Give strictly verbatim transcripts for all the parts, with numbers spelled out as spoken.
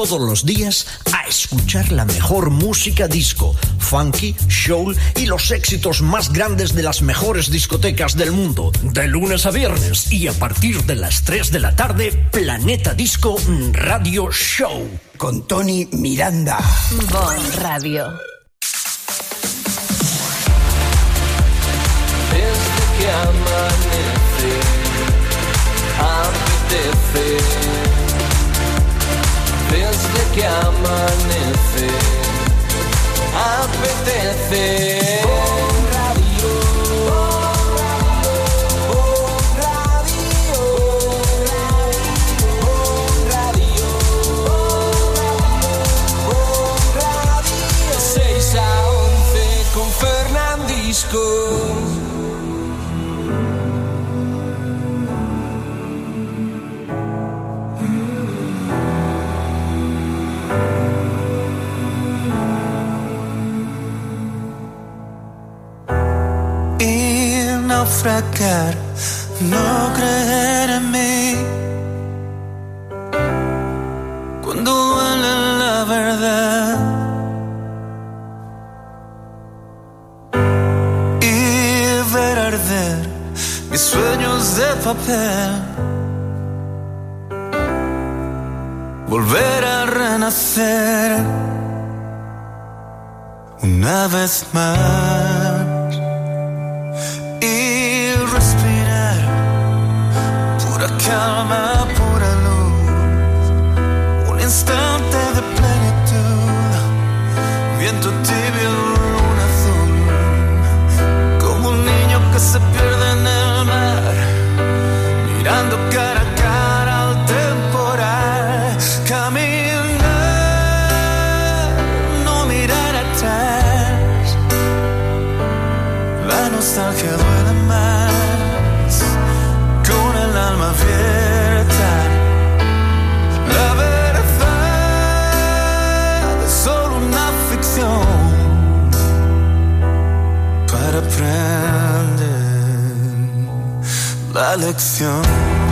todos los días a escuchar la mejor música disco, funky, soul y los éxitos más grandes de las mejores discotecas del mundo. De lunes a viernes y a partir de las tres de la tarde, Planeta Disco Radio Show. Con Tony Miranda. Bon Radio. Desde que amanece, apetece. Desde que amanece, apetece. Bon Radio, Bon Radio, Bon Radio, Bon Radio. seis a once con Fernandisco. Naufragar, no creer en mí cuando duele la verdad y ver arder mis sueños de papel, volver a renacer una vez más. Calma, pura luz, un instante de plenitud, viento tibio, luna azul, como un niño que se pierde en el mar, mirando cara a cara al temporal, caminar, no mirar atrás, la nostalgia duele más. El alma abierta, la verdad es solo una ficción para aprender la lección.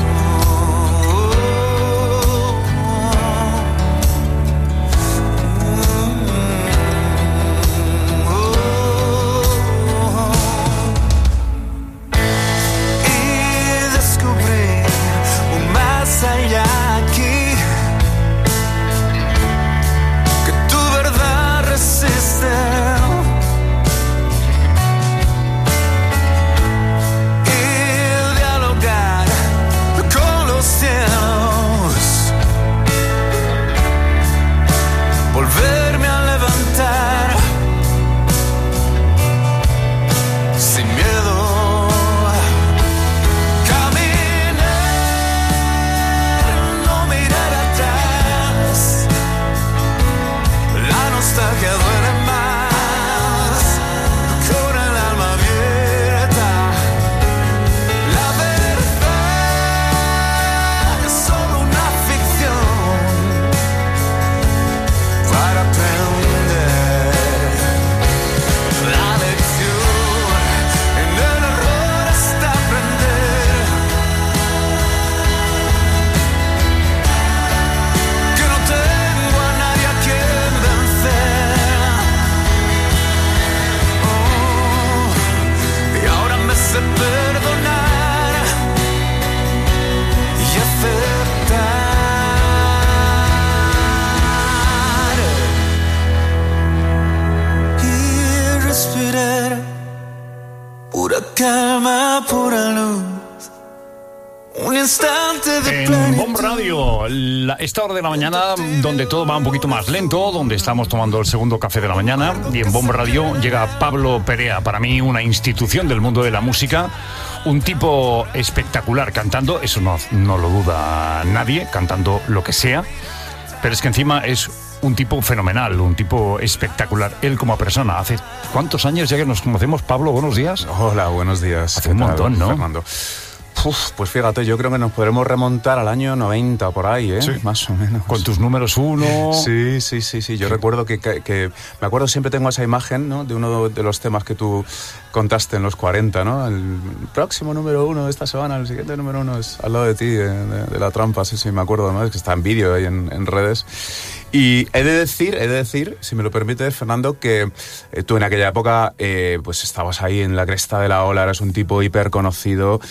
Calma, pura luz, un instante de en Bon Radio, la, esta hora de la mañana, donde todo va un poquito más lento, donde estamos tomando el segundo café de la mañana, y en Bon Radio llega Pablo Perea, para mí una institución del mundo de la música, un tipo espectacular cantando, eso no, no lo duda nadie, cantando lo que sea, pero es que encima es un tipo fenomenal, un tipo espectacular, él como persona. ¿Hace cuántos años ya que nos conocemos, Pablo? Buenos días. Hola, buenos días. Hace un montón, ¿no? Fernando? Uf, pues fíjate, yo creo que nos podremos remontar al año noventa, por ahí, ¿eh? Sí. Más o menos. Con tus números uno. Sí, sí, sí, sí. Yo sí. recuerdo que, que, que... Me acuerdo, siempre tengo esa imagen, ¿no? De uno de los temas que tú contaste en los cuarenta, ¿no? El próximo número uno de esta semana, el siguiente número uno es Al lado de ti, de, de, de La Trampa. Sí, sí, me acuerdo, ¿no? Es que está en vídeo ahí en, en redes. Y he de decir, he de decir, si me lo permites, Fernando, que eh, tú en aquella época eh, pues estabas ahí en la cresta de la ola, eras un tipo hiper conocido.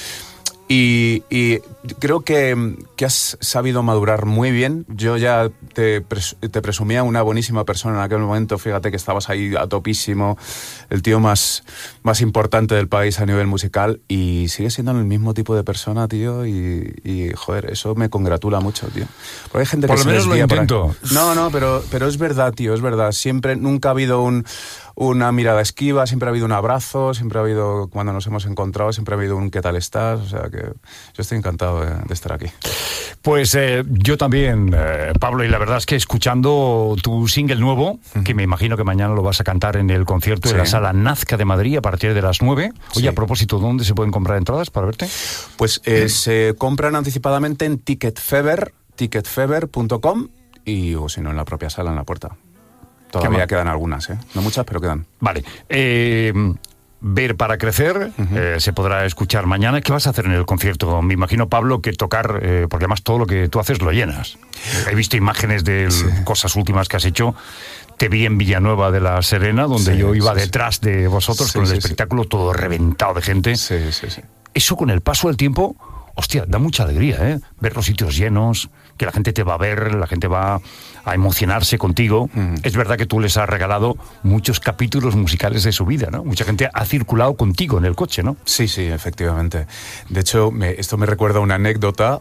Y, y creo que, que has sabido madurar muy bien. Yo ya te, pres, te presumía una buenísima persona en aquel momento. Fíjate que estabas ahí a topísimo, el tío más, más importante del país a nivel musical, y sigues siendo el mismo tipo de persona, tío. Y, y joder, eso me congratula mucho, tío. Porque hay gente que por lo se menos lo intento. No, no, pero, pero es verdad, tío, es verdad. Siempre, nunca ha habido un... una mirada esquiva, siempre ha habido un abrazo, siempre ha habido, cuando nos hemos encontrado, siempre ha habido un ¿qué tal estás? O sea que yo estoy encantado de, de estar aquí. Pues eh, yo también, eh, Pablo, y la verdad es que escuchando tu single nuevo, uh-huh. que me imagino que mañana lo vas a cantar en el concierto sí. de la Sala Nazca de Madrid a partir de las nueve. Oye, sí. a propósito, ¿dónde se pueden comprar entradas para verte? Pues eh, se compran anticipadamente en Ticketfever, ticketfever punto com, y o si no en la propia sala, en la puerta. Todavía quedan algunas, ¿eh? No muchas, pero quedan. Vale. Eh, ver para crecer, uh-huh. eh, se podrá escuchar mañana. ¿Qué vas a hacer en el concierto? Me imagino, Pablo, que tocar, eh, porque además todo lo que tú haces lo llenas. He visto imágenes de sí. cosas últimas que has hecho. Te vi en Villanueva de la Serena, donde sí, yo iba sí, detrás sí. de vosotros sí, con el sí, espectáculo sí. todo reventado de gente. Sí, sí, sí. Eso con el paso del tiempo, hostia, da mucha alegría, ¿eh? Ver los sitios llenos, que la gente te va a ver, la gente va a emocionarse contigo. Mm. Es verdad que tú les has regalado muchos capítulos musicales de su vida, ¿no? Mucha gente ha circulado contigo en el coche, ¿no? Sí, sí, efectivamente. De hecho, me, esto me recuerda a una anécdota.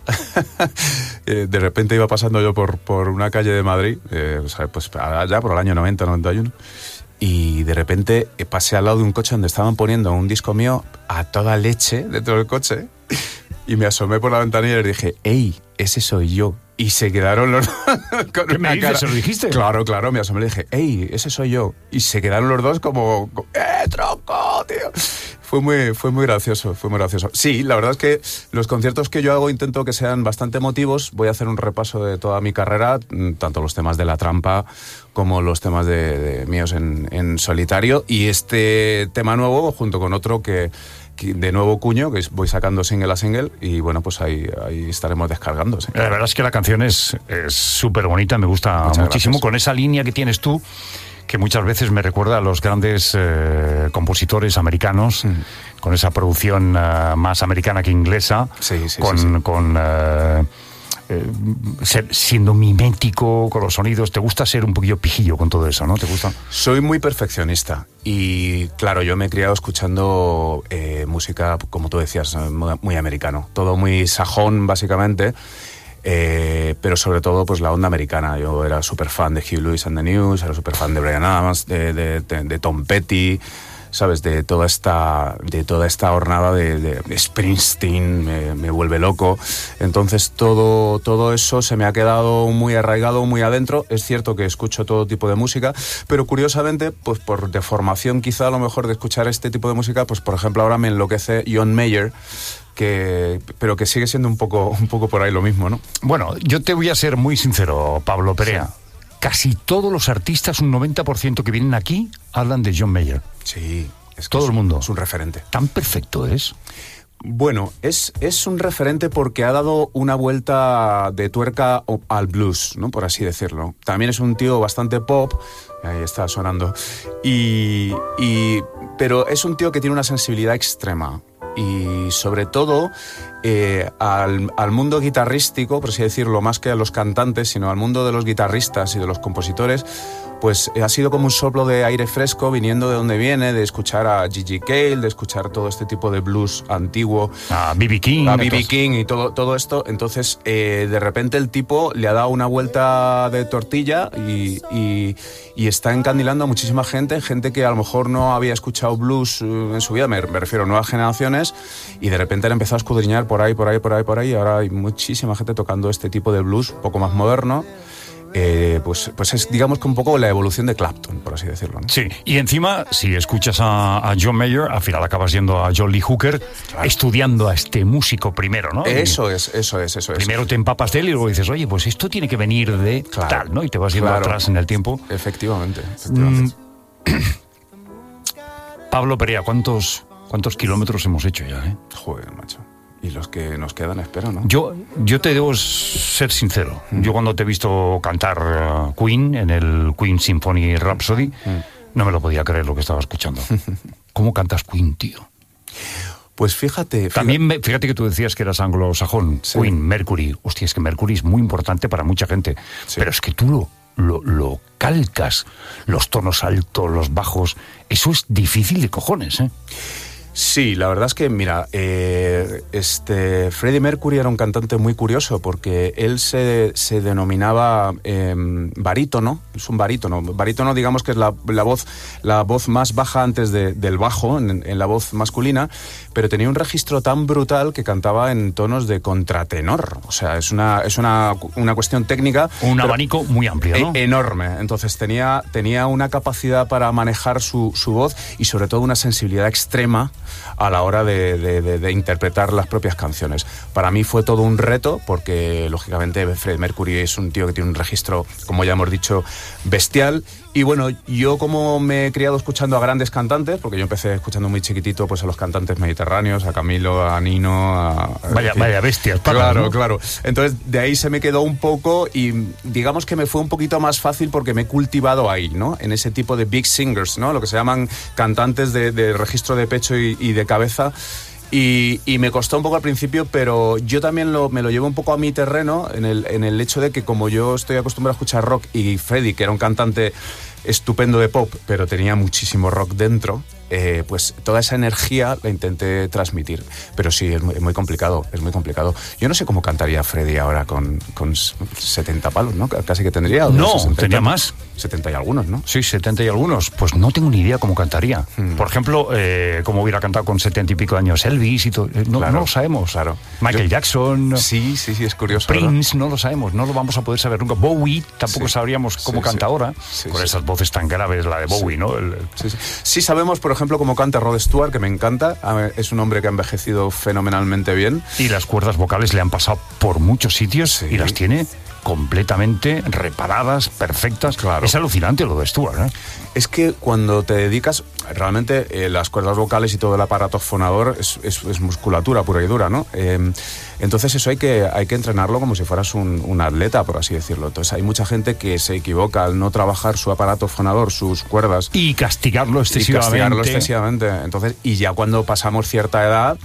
De repente iba pasando yo por, por una calle de Madrid, eh, o sea, pues allá por el año noventa, noventa y uno, y de repente pasé al lado de un coche donde estaban poniendo un disco mío a toda leche dentro del coche, y me asomé por la ventanilla y les dije, ¡ey, ese soy yo! Y se quedaron los con ¿Qué me dices? ¿Se lo dijiste? Claro, claro, me asomé y le dije, ¡ey, ese soy yo! Y se quedaron los dos como, ¡eh, tronco, tío! Fue muy, fue muy gracioso, fue muy gracioso. Sí, la verdad es que los conciertos que yo hago intento que sean bastante emotivos. Voy a hacer un repaso de toda mi carrera, tanto los temas de La Trampa como los temas de, de míos en, en solitario. Y este tema nuevo, junto con otro que... de nuevo cuño, que voy sacando single a single, y bueno, pues ahí, ahí estaremos descargando. ¿Sí? La verdad es que la canción es súper bonita, me gusta Muchas muchísimo, gracias. Con esa línea que tienes tú, que muchas veces me recuerda a los grandes eh, compositores americanos, mm. con esa producción uh, más americana que inglesa, sí, sí, con... sí, sí. con uh, Eh, ser, siendo mimético con los sonidos. ¿Te gusta ser un poquillo pijillo con todo eso, no? ¿Te gusta? Soy muy perfeccionista y claro, yo me he criado escuchando eh, música, como tú decías, muy americano, todo muy sajón básicamente, eh, pero sobre todo pues la onda americana. Yo era súper fan de Huey Lewis and the News, era súper fan de Bryan Adams, de, de, de, de Tom Petty, ¿sabes? De toda esta, de toda esta hornada de, de Springsteen, me, me vuelve loco. Entonces todo, todo eso se me ha quedado muy arraigado, muy adentro. Es cierto que escucho todo tipo de música, pero curiosamente, pues por deformación quizá a lo mejor de escuchar este tipo de música, pues por ejemplo ahora me enloquece John Mayer, que, pero que sigue siendo un poco, un poco por ahí lo mismo, ¿no? Bueno, yo te voy a ser muy sincero, Pablo Perea. Sí. Casi todos los artistas, un noventa por ciento que vienen aquí, hablan de John Mayer. Sí, es que todo es, el mundo. Es un referente. ¿Tan perfecto es? Bueno, es, es un referente porque ha dado una vuelta de tuerca al blues, ¿no? Por así decirlo. También es un tío bastante pop, ahí está sonando, y, y, pero es un tío que tiene una sensibilidad extrema. Y sobre todo eh, al, al mundo guitarrístico, por así decirlo, más que a los cantantes, sino al mundo de los guitarristas y de los compositores, pues ha sido como un soplo de aire fresco viniendo de donde viene, de escuchar a Gigi Cale, de escuchar todo este tipo de blues antiguo, a B B King, a B B King y todo, todo esto. Entonces eh, de repente el tipo le ha dado una vuelta de tortilla y, y, y está encandilando a muchísima gente, gente que a lo mejor no había escuchado blues en su vida, me, me refiero a nuevas generaciones, y de repente le empezó a escudriñar por ahí, por ahí, por ahí, por ahí, y ahora hay muchísima gente tocando este tipo de blues un poco más moderno. eh, pues, pues es, digamos, que un poco la evolución de Clapton, por así decirlo, ¿no? Sí, y encima, si escuchas a, a John Mayer, al final acabas yendo a John Lee Hooker, claro, estudiando a este músico primero, ¿no? Eso es, eso es, eso es. Primero te empapas de él y luego dices, oye, pues esto tiene que venir de claro, tal, ¿no? Y te vas yendo claro, atrás en el tiempo. Efectivamente, efectivamente. Mm. Pablo Perea, ¿cuántos, ¿cuántos kilómetros hemos hecho ya, eh? Joder, macho. Y los que nos quedan, espero, ¿no? Yo, yo te debo ser sincero. Mm. Yo cuando te he visto cantar uh, Queen en el Queen Symphony Rhapsody, mm. no me lo podía creer lo que estaba escuchando. ¿Cómo cantas Queen, tío? Pues fíjate... fíjate. También, me, fíjate que tú decías que eras anglosajón. Sí. Queen, Mercury. Hostia, es que Mercury es muy importante para mucha gente. Sí. Pero es que tú lo, lo, lo calcas. Los tonos altos, los bajos. Eso es difícil de cojones, ¿eh? Sí, la verdad es que, mira, eh, este Freddie Mercury era un cantante muy curioso porque él se, se denominaba eh, barítono, es un barítono. Barítono, digamos que es la, la voz la voz más baja antes de, del bajo, en, en la voz masculina, pero tenía un registro tan brutal que cantaba en tonos de contratenor. O sea, es una, es una, una cuestión técnica. Un abanico muy amplio, ¿no? E- enorme. Entonces tenía, tenía una capacidad para manejar su, su voz y sobre todo una sensibilidad extrema a la hora de, de, de, de interpretar las propias canciones. Para mí fue todo un reto porque, lógicamente, Freddie Mercury es un tío que tiene un registro, como ya hemos dicho, bestial. Y bueno, yo como me he criado escuchando a grandes cantantes, porque yo empecé escuchando muy chiquitito pues a los cantantes mediterráneos, a Camilo, a Nino, a... Vaya, en vaya bestias. Claro, ¿no? claro. Entonces, de ahí se me quedó un poco y digamos que me fue un poquito más fácil porque me he cultivado ahí, ¿no? En ese tipo de big singers, ¿no? Lo que se llaman cantantes de, de registro de pecho y, y de cabeza. Y, y me costó un poco al principio, pero yo también lo, me lo llevo un poco a mi terreno en el, en el hecho de que como yo estoy acostumbrado a escuchar rock y Freddie, que era un cantante estupendo de pop, pero tenía muchísimo rock dentro, eh, pues toda esa energía la intenté transmitir. Pero sí, es muy, es muy complicado, es muy complicado. Yo no sé cómo cantaría Freddie ahora con, con setenta palos, ¿no? Casi que tendría. No, sesenta, tenía más. setenta y algunos, ¿no? Sí, setenta y algunos. Pues no tengo ni idea cómo cantaría. Hmm. Por ejemplo, eh, cómo hubiera cantado con setenta y pico de años Elvis y todo. No, claro, no lo sabemos. Claro. Michael Yo, Jackson. Sí, sí, sí, es curioso. Prince, ¿no? no lo sabemos. No lo vamos a poder saber nunca. Bowie, tampoco sí, sabríamos cómo sí, canta sí. ahora. Sí, con sí. esas voces tan graves, la de Bowie, sí. ¿no? El, sí, sí. sí sabemos, por ejemplo, cómo canta Rod Stewart, que me encanta. Es un hombre que ha envejecido fenomenalmente bien. Y las cuerdas vocales le han pasado por muchos sitios sí. y las tiene completamente reparadas, perfectas. Claro. Es alucinante lo de Stewart, ¿eh? Es que cuando te dedicas, realmente eh, las cuerdas vocales y todo el aparato fonador es, es, es musculatura pura y dura, ¿no? Eh, entonces eso hay que, hay que entrenarlo como si fueras un, un atleta, por así decirlo. Entonces hay mucha gente que se equivoca al no trabajar su aparato fonador, sus cuerdas. Y castigarlo excesivamente. Y castigarlo excesivamente. Entonces, y ya cuando pasamos cierta edad...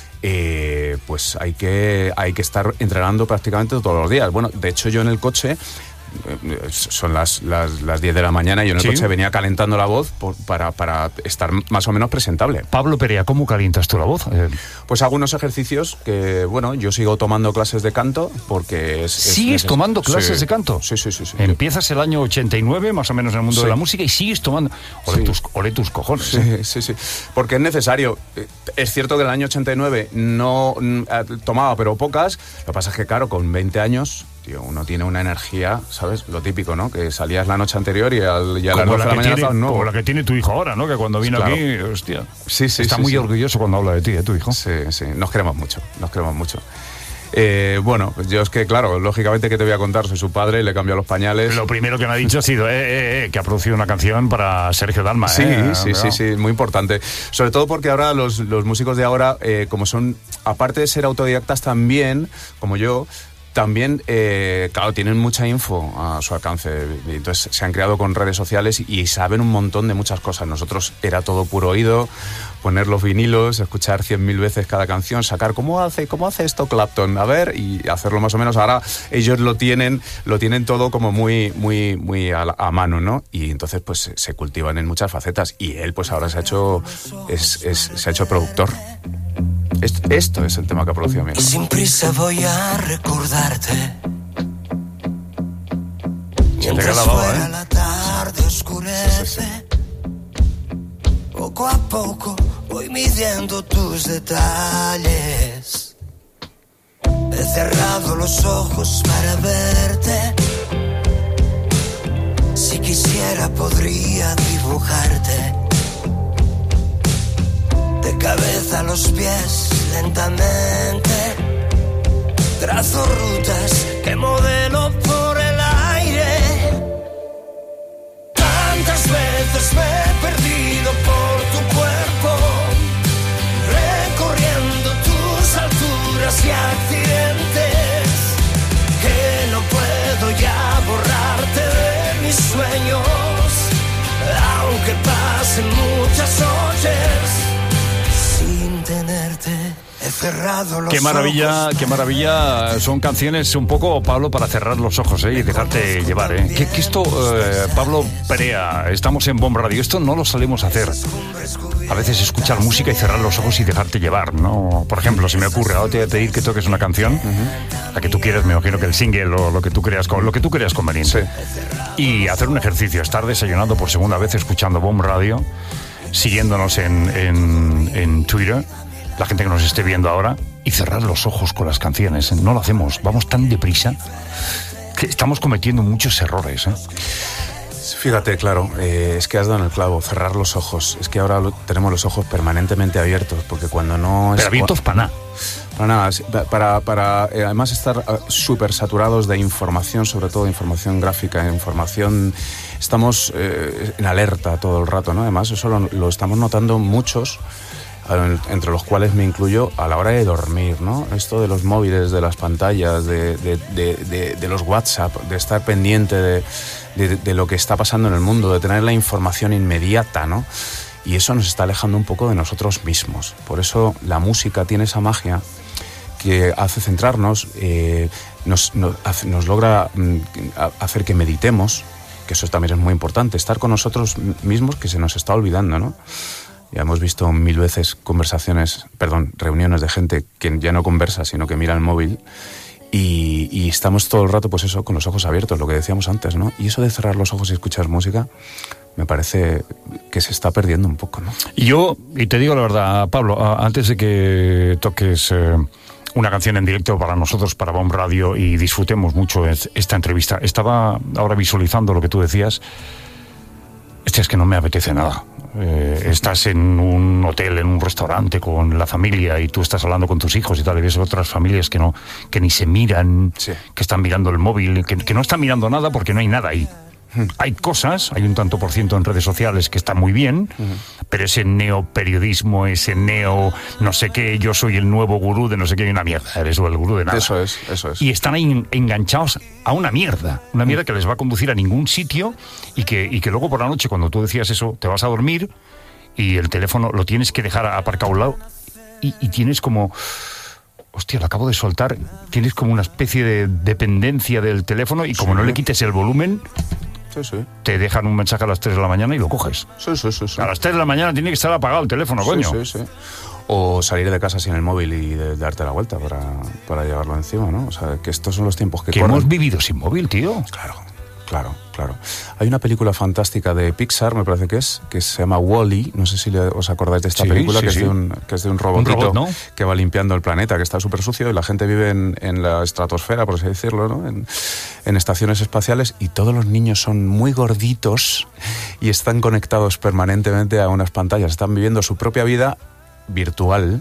Eh, pues hay que, hay que estar entrenando prácticamente todos los días. Bueno, de hecho yo en el coche, eh, son las, las, las diez de la mañana y yo en el ¿Sí? coche venía calentando la voz por, para, para estar más o menos presentable. Pablo Perea, ¿cómo calientas tú la voz? Eh... Pues hago unos ejercicios que, bueno, yo sigo tomando clases de canto porque es... ¿Sigues es, tomando clases sí, de canto? Sí, sí, sí, sí. Empiezas el año ochenta y nueve, más o menos en el mundo sí. de la música, y sigues tomando... Ole, sí. tus, ole tus cojones. Sí, ¿eh? sí, sí. Porque es necesario. Es cierto que en el año ochenta y nueve no tomaba, pero pocas. Lo que pasa es que, claro, con veinte años... Tío, uno tiene una energía, ¿sabes? Lo típico, ¿no? Que salías la noche anterior y, al, y a las doce de la mañana estabas nuevo. Como la que tiene tu hijo ahora, ¿no? Que cuando vino claro. aquí, hostia. Sí, sí, Está sí, muy sí. orgulloso cuando habla de ti, ¿eh? Tu hijo. Sí, sí. Nos queremos mucho, nos queremos mucho. Eh, bueno, yo es que, claro, lógicamente que te voy a contar, soy su padre, le cambió los pañales. Lo primero que me ha dicho ha sido eh, eh, eh, que ha producido una canción para Sergio Dalma. Sí, eh, sí, sí, sí, muy importante. Sobre todo porque ahora los, los músicos de ahora, eh, como son, aparte de ser autodidactas también, como yo, también, eh, claro, tienen mucha info a su alcance. Y entonces se han creado con redes sociales y saben un montón de muchas cosas. Nosotros era todo puro oído, poner los vinilos, escuchar cien mil veces cada canción, sacar cómo hace, cómo hace esto Clapton, a ver, y hacerlo más o menos. Ahora ellos lo tienen, lo tienen todo como muy, muy, muy a, a mano, ¿no? Y entonces pues se cultivan en muchas facetas. Y él pues ahora se ha hecho, es, es, se ha hecho productor. Esto, esto es el tema que ha producido a mí. Sin prisa voy a recordarte. Mientras fuera ¿eh? la tarde oscurece. Sí, sí, sí. Poco a poco voy midiendo tus detalles. He cerrado los ojos para verte. quisiera podría dibujarte de cabeza a los pies lentamente. Trazo rutas que modelo por el aire. Tantas veces me he perdido por tu cuerpo, recorriendo tus alturas y accidentes, que no puedo ya borrarte de mis sueños, aunque pasen muchas noches sin tenerte. He cerrado los Qué maravilla, ojos. qué maravilla. Son canciones un poco, Pablo, para cerrar los ojos, ¿eh? Y dejarte llevar, ¿eh? Que, que esto, eh, Pablo Perea, estamos en Bomb Radio, esto no lo solemos hacer. A veces escuchar música y cerrar los ojos y dejarte llevar, ¿no? Por ejemplo, si me ocurre, ahora te voy a pedir que toques una canción, uh-huh. la que tú quieras, me imagino que el single o lo que tú creas, lo que tú creas conveniente. Sí. Y hacer un ejercicio, estar desayunando por segunda vez escuchando Bomb Radio, siguiéndonos en, en, en Twitter, la gente que nos esté viendo ahora, y cerrar los ojos con las canciones. No lo hacemos, vamos tan deprisa que estamos cometiendo muchos errores, ¿eh? Fíjate, claro, eh, es que has dado en el clavo, cerrar los ojos. Es que ahora lo, tenemos los ojos permanentemente abiertos, porque cuando no... Pero es, abiertos para nada. Para nada, para, para eh, además estar uh, súper saturados de información, sobre todo de información gráfica, información... Estamos eh, en alerta todo el rato, ¿no? Además, eso lo, lo estamos notando muchos, entre los cuales me incluyo, a la hora de dormir, ¿no? Esto de los móviles, de las pantallas, de, de, de, de, de los WhatsApp, de estar pendiente de, de, de lo que está pasando en el mundo, de tener la información inmediata, ¿no? Y eso nos está alejando un poco de nosotros mismos. Por eso la música tiene esa magia que hace centrarnos, eh, nos, nos, nos logra mm, hacer que meditemos, que eso también es muy importante, estar con nosotros mismos, que se nos está olvidando, ¿no? Ya hemos visto mil veces conversaciones, perdón, reuniones de gente que ya no conversa, sino que mira el móvil y, y estamos todo el rato, pues eso, con los ojos abiertos, lo que decíamos antes, ¿no? Y eso de cerrar los ojos y escuchar música, me parece que se está perdiendo un poco, ¿no? Y yo, y te digo la verdad, Pablo, antes de que toques eh, una canción en directo para nosotros, para Bomb Radio, y disfrutemos mucho esta entrevista, estaba ahora visualizando lo que tú decías. Este es que no me apetece nada. Eh, estás en un hotel, en un restaurante con la familia y tú estás hablando con tus hijos y tal, y ves otras familias que no, que ni se miran, sí. que están mirando el móvil, que, que no están mirando nada porque no hay nada ahí. Hay cosas, hay un tanto por ciento en redes sociales que está muy bien, uh-huh. pero ese neoperiodismo, ese neo no sé qué, yo soy el nuevo gurú de no sé qué, una mierda, eres el gurú de nada. Eso es, eso es. Y están ahí enganchados a una mierda, una mierda que les va a conducir a ningún sitio y que, y que luego por la noche, cuando tú decías eso, te vas a dormir y el teléfono lo tienes que dejar aparcado a un lado y, y tienes como... Hostia, lo acabo de soltar, tienes como una especie de dependencia del teléfono y como sí. no le quites el volumen... Sí, sí. Te dejan un mensaje a las tres de la mañana y lo coges. Sí, sí, sí, sí. A las tres de la mañana tiene que estar apagado el teléfono, sí, coño. Sí, sí. O salir de casa sin el móvil y de, de darte la vuelta para, para llevarlo encima, ¿no? O sea, que estos son los tiempos que Que corren. hemos vivido sin móvil, tío. Claro, claro, claro. Hay una película fantástica de Pixar, me parece que es, que se llama Wall-E. No sé si le, os acordáis de esta sí, película, sí, que, sí. Es de un, que es de un robotito un robot, ¿no? que va limpiando el planeta, que está súper sucio y la gente vive en, en la estratosfera, por así decirlo, ¿no? En, en estaciones espaciales y todos los niños son muy gorditos y están conectados permanentemente a unas pantallas. Están viviendo su propia vida virtual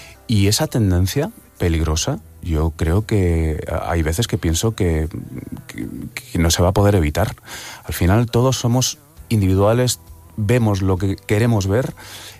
y esa tendencia peligrosa, yo creo que hay veces que pienso que, que, que no se va a poder evitar. Al final todos somos individuales, vemos lo que queremos ver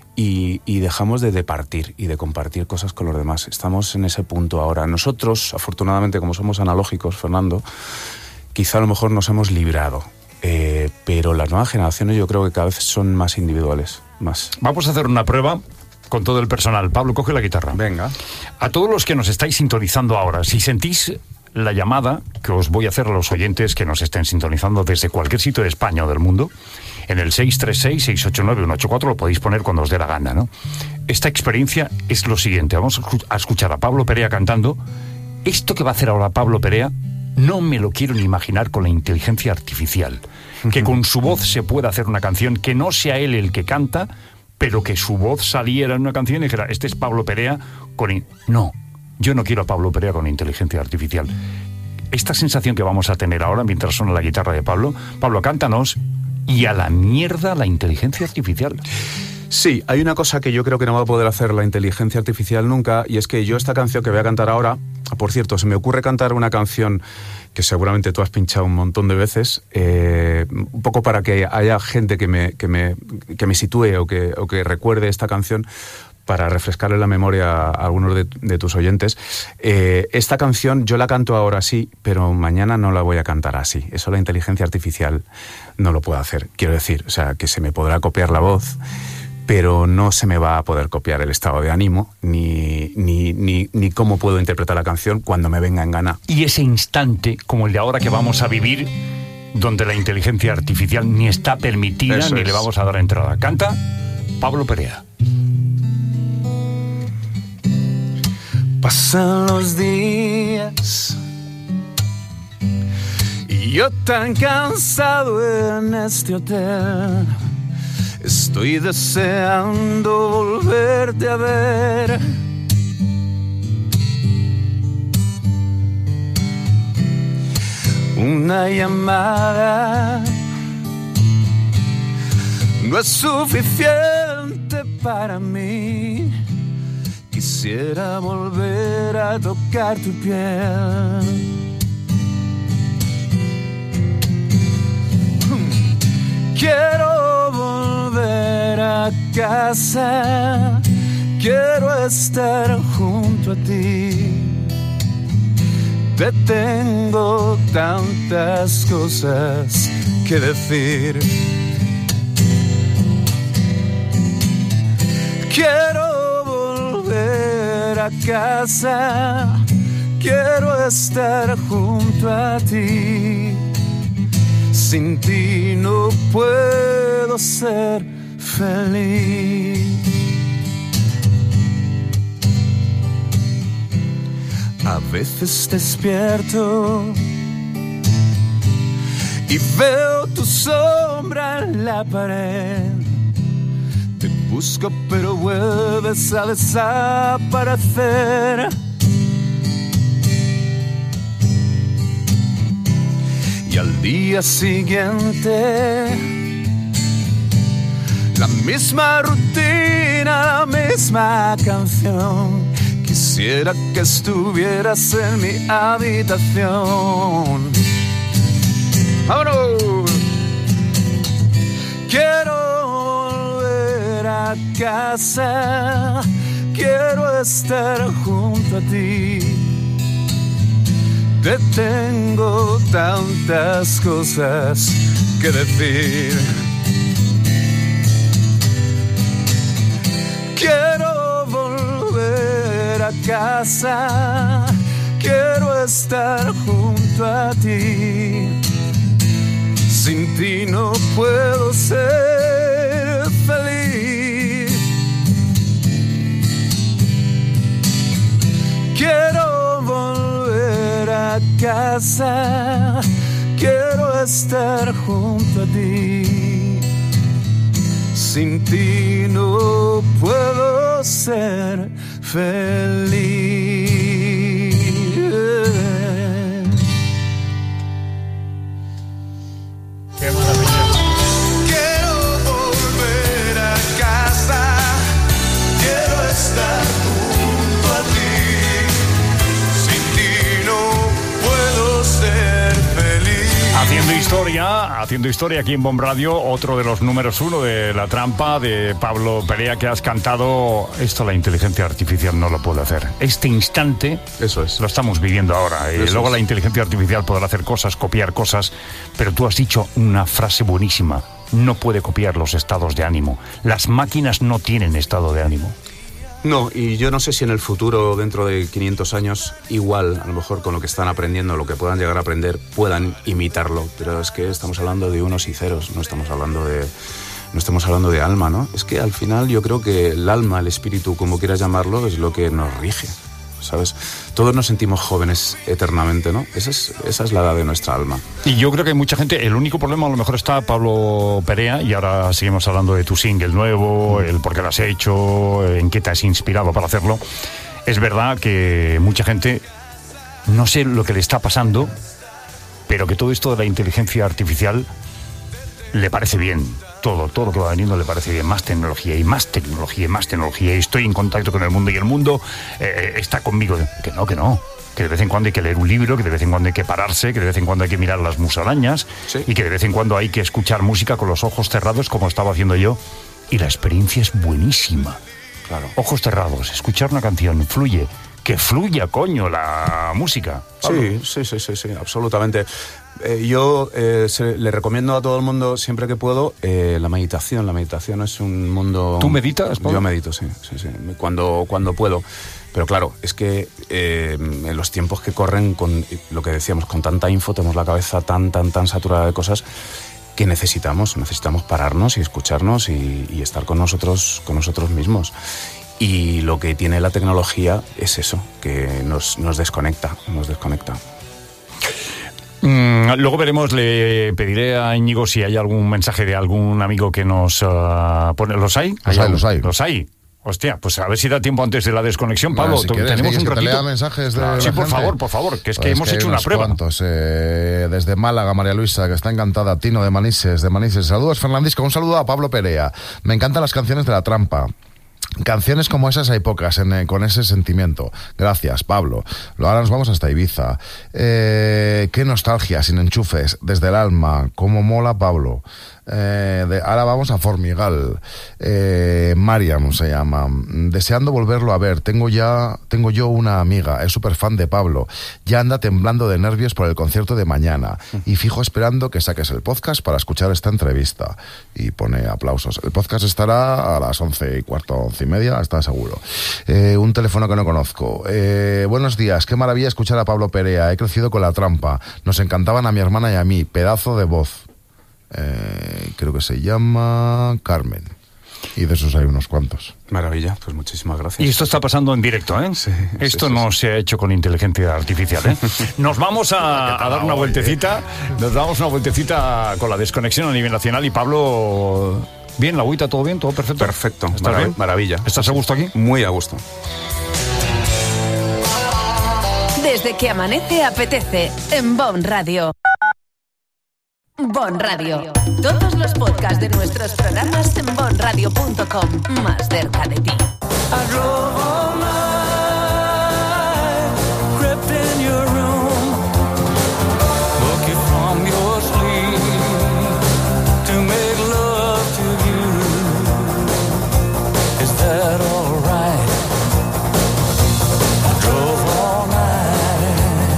y, y dejamos de departir y de compartir cosas con los demás. Estamos en ese punto ahora. Nosotros, afortunadamente, como somos analógicos, Fernando, quizá a lo mejor nos hemos librado. Eh, pero las nuevas generaciones yo creo que cada vez son más individuales. Más. Vamos a hacer una prueba con todo el personal. Pablo, coge la guitarra. Venga. A todos los que nos estáis sintonizando ahora, si sentís la llamada que os voy a hacer a los oyentes que nos estén sintonizando desde cualquier sitio de España o del mundo, en el seis tres seis, seis ocho nueve, uno ocho cuatro lo podéis poner cuando os dé la gana, ¿no? Esta experiencia es lo siguiente. Vamos a escuchar a Pablo Perea cantando. Esto que va a hacer ahora Pablo Perea no me lo quiero ni imaginar con la inteligencia artificial. Que con su voz se pueda hacer una canción que no sea él el que canta, pero que su voz saliera en una canción y dijera, este es Pablo Perea con... In-". No, yo no quiero a Pablo Perea con inteligencia artificial. Esta sensación que vamos a tener ahora mientras suena la guitarra de Pablo, Pablo, cántanos y a la mierda la inteligencia artificial. Sí, hay una cosa que yo creo que no va a poder hacer la inteligencia artificial nunca, y es que yo esta canción que voy a cantar ahora, por cierto, se me ocurre cantar una canción que seguramente tú has pinchado un montón de veces, eh, un poco para que haya gente que me, que me, que me sitúe o que, o que recuerde esta canción, para refrescarle la memoria a algunos de, de tus oyentes. Eh, esta canción yo la canto ahora sí, pero mañana no la voy a cantar así. Eso la inteligencia artificial no lo puede hacer. Quiero decir, o sea, que se me podrá copiar la voz, pero no se me va a poder copiar el estado de ánimo, ni, ni, ni, ni cómo puedo interpretar la canción cuando me venga en gana. Y ese instante, como el de ahora que vamos a vivir, donde la inteligencia artificial ni está permitida, Eso ni es. le vamos a dar entrada. Canta Pablo Perea. Pasan los días y yo tan cansado en este hotel. Estoy deseando volverte a ver. Una llamada no es suficiente para mí. Quisiera volver a tocar tu piel. Quiero volver a casa. Quiero estar junto a ti. Te tengo tantas cosas que decir. Quiero a casa, quiero estar junto a ti. Sin ti no puedo ser feliz. A veces despierto y veo tu sombra en la pared. Te busco pero vuelves a desaparecer. Y al día siguiente, la misma rutina, la misma canción. Quisiera que estuvieras en mi habitación. ¡Vámonos! Quiero a casa, quiero estar junto a ti. Te tengo tantas cosas que decir. Quiero volver a casa, quiero estar junto a ti. Sin ti no puedo ser feliz. Quiero volver a casa, quiero estar junto a ti. Sin ti no puedo ser feliz. Qué maravilla. Quiero volver a casa, quiero estar junto a ti. Sin ti no puedo ser feliz. Haciendo historia, haciendo historia aquí en Bomb Radio, otro de los números uno de La Trampa de Pablo Perea, que has cantado. Esto la inteligencia artificial no lo puede hacer. Este instante, eso es, lo estamos viviendo ahora. Y luego es. La inteligencia artificial podrá hacer cosas, copiar cosas, pero tú has dicho una frase buenísima: no puede copiar los estados de ánimo. Las máquinas no tienen estado de ánimo. No, y yo no sé si en el futuro, dentro de quinientos años, igual, a lo mejor con lo que están aprendiendo, lo que puedan llegar a aprender, puedan imitarlo. Pero es que estamos hablando de unos y ceros, no estamos hablando de, no estamos hablando de alma, ¿no? Es que al final yo creo que el alma, el espíritu, como quieras llamarlo, es lo que nos rige, ¿sabes? Todos nos sentimos jóvenes eternamente, ¿no? Esa es, esa es la edad de nuestra alma. Y yo creo que hay mucha gente, el único problema a lo mejor está Pablo Perea, y ahora seguimos hablando de tu single nuevo, el por qué lo has hecho, en qué te has inspirado para hacerlo. Es verdad que mucha gente, no sé lo que le está pasando, pero que todo esto de la inteligencia artificial le parece bien. Todo, todo lo que va veniendo le parece bien. Más tecnología y más tecnología y más tecnología. Y estoy en contacto con el mundo y el mundo eh, está conmigo. Que no, que no. Que de vez en cuando hay que leer un libro, que de vez en cuando hay que pararse, que de vez en cuando hay que mirar las musarañas, sí. Y que de vez en cuando hay que escuchar música con los ojos cerrados, como estaba haciendo yo. Y la experiencia es buenísima. Claro. Ojos cerrados, escuchar una canción, fluye. Que fluya, coño, la música. Sí, sí, sí, sí, sí, absolutamente. Eh, yo eh, se, le recomiendo a todo el mundo, siempre que puedo, eh, la meditación. La meditación es un mundo... ¿Tú meditas, Pablo? Yo medito, sí, sí, sí, cuando, cuando puedo. Pero claro, es que eh, en los tiempos que corren, con lo que decíamos, con tanta info, tenemos la cabeza tan, tan, tan saturada de cosas que necesitamos, necesitamos pararnos y escucharnos y, y estar con nosotros, con nosotros mismos. Y lo que tiene la tecnología es eso, que nos, nos desconecta, nos desconecta. Mm, luego veremos, le pediré a Íñigo si hay algún mensaje de algún amigo que nos uh, pone. ¿Los hay? Los hay, los hay. Los hay. Hostia, pues a ver si da tiempo antes de la desconexión, Pablo. Bueno, si quieres, tenemos un que ratito. Te lea mensajes de Sí, la por gente. favor, por favor, que es que Pues hemos que hecho hay una unos prueba. Cuantos, eh, desde Málaga, María Luisa, que está encantada. Tino de Manises, de Manises. Saludos, Fernandisco. Un saludo a Pablo Perea. Me encantan las canciones de La Trampa. Canciones como esas hay pocas en, eh, con ese sentimiento. Gracias, Pablo. Ahora nos vamos hasta Ibiza. Eh, qué nostalgia, sin enchufes, desde el alma. Cómo mola, Pablo. Eh, de, ahora vamos a Formigal. eh, Mariam se llama. Deseando volverlo a ver. Tengo ya tengo yo una amiga, es súper fan de Pablo. Ya anda temblando de nervios por el concierto de mañana y fijo esperando que saques el podcast para escuchar esta entrevista. Y pone aplausos. El podcast estará a las once y cuarto, once y media, está seguro. Eh, un teléfono que no conozco. Eh, buenos días, qué maravilla escuchar a Pablo Perea. He crecido con La Trampa. Nos encantaban a mi hermana y a mí. Pedazo de voz. Eh, creo que se llama Carmen. Y de esos hay unos cuantos. Maravilla, pues muchísimas gracias. Y esto está pasando en directo, ¿eh? Sí, esto sí, sí, no sí. se ha hecho con inteligencia artificial, ¿eh? Nos vamos a, a dar una vueltecita. Nos damos una vueltecita con la desconexión a nivel nacional. Y Pablo, ¿bien? ¿La agüita? ¿Todo bien? ¿Todo perfecto? Perfecto, ¿Estás marav- bien? maravilla. ¿Estás a gusto aquí? Muy a gusto. Desde que amanece apetece en Bon Radio. Bon Radio. Todos los podcasts de nuestros programas en bon radio punto com. Más cerca de ti. I drove all night, crept in your room, woke you from your sleep to make love to you. Is that all right? I drove all night.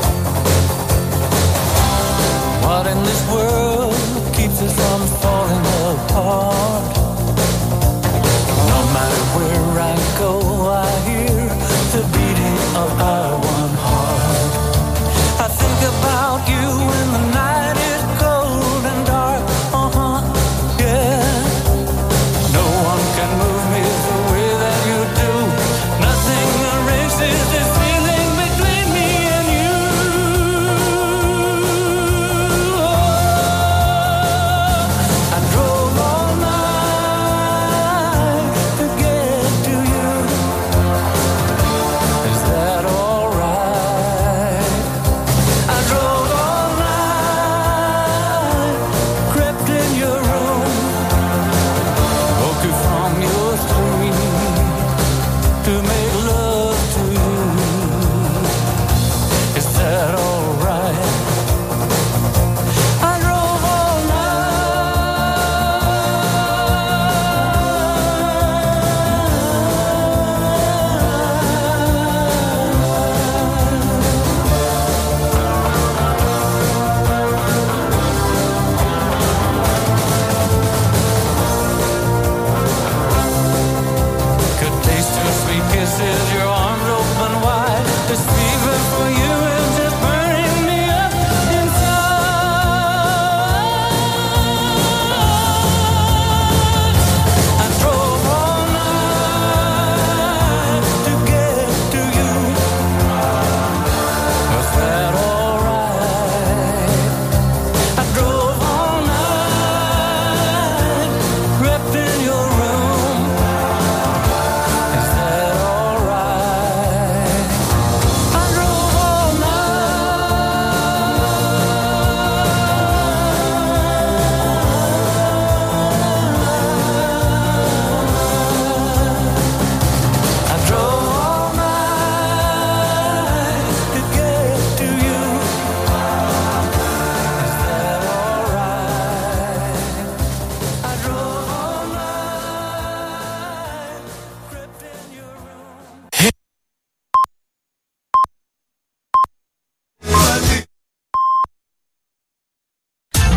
What in this world keeps us from falling apart? No matter where I go, I hear the beating of our one heart. I think about you when the night is cold and dark. Uh-huh, yeah. No one can move me the way that you do. Nothing erases this feeling between me and you. Oh, I drove all night.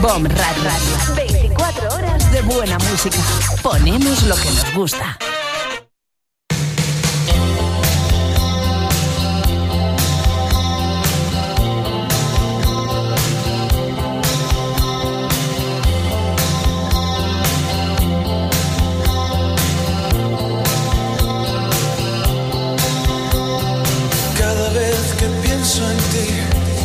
Bomb Radio. veinticuatro horas de buena música. Ponemos lo que nos gusta. Cada vez que pienso en ti,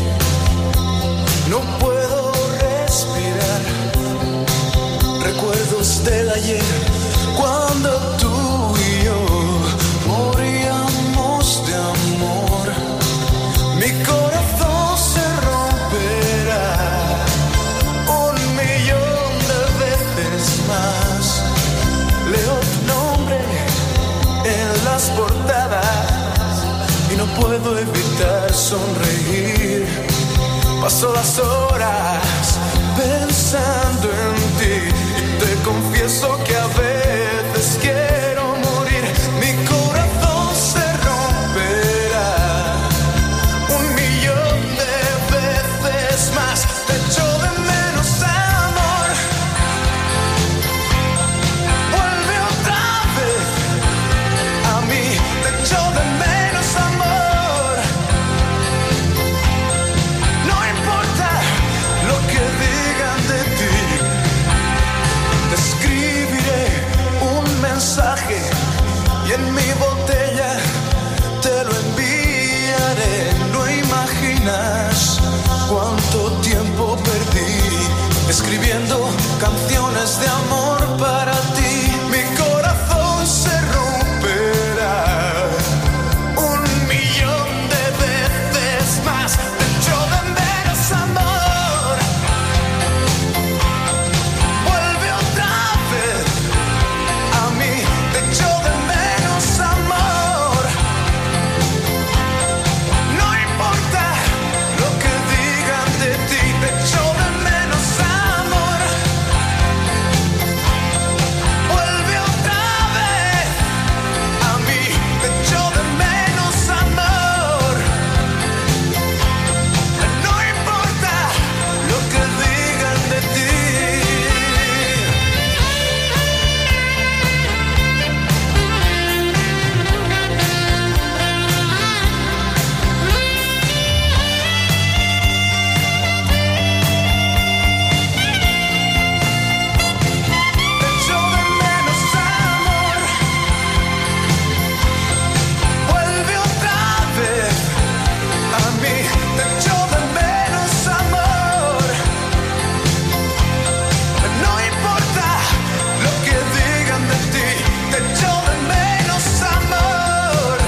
no puedo respirar. Recuerdos del ayer, cuando tú y yo moríamos de amor. Mi corazón se romperá un millón de veces más. Leo tu nombre en las portadas y no puedo evitar sonreír. Paso las horas pensando en ti y te confieso que a veces quiero morir. Mi corazón se romperá un millón de veces más. Te echo de menos, amor. Vuelve otra vez a mí. Te echo de menos, amor. No importa lo que digan de ti, te escribiré un mensaje y en mi botella te lo enviaré. No imaginas cuánto tiempo perdí escribiendo canciones de amor para ti. Mi corazón se romperá un millón de veces más. Te echo de menos, amor. Vuelve otra vez a mí. Te echo de menos, amor. No importa lo que digan de ti. Te echo de menos, amor. Vuelve otra vez a mí. Te echo de menos, amor. No importa lo que digan de ti. Te echo de menos, amor. Vuelve otra vez a mí. Te echo de menos, amor. No importa lo que digan de ti. Te echo de menos, amor.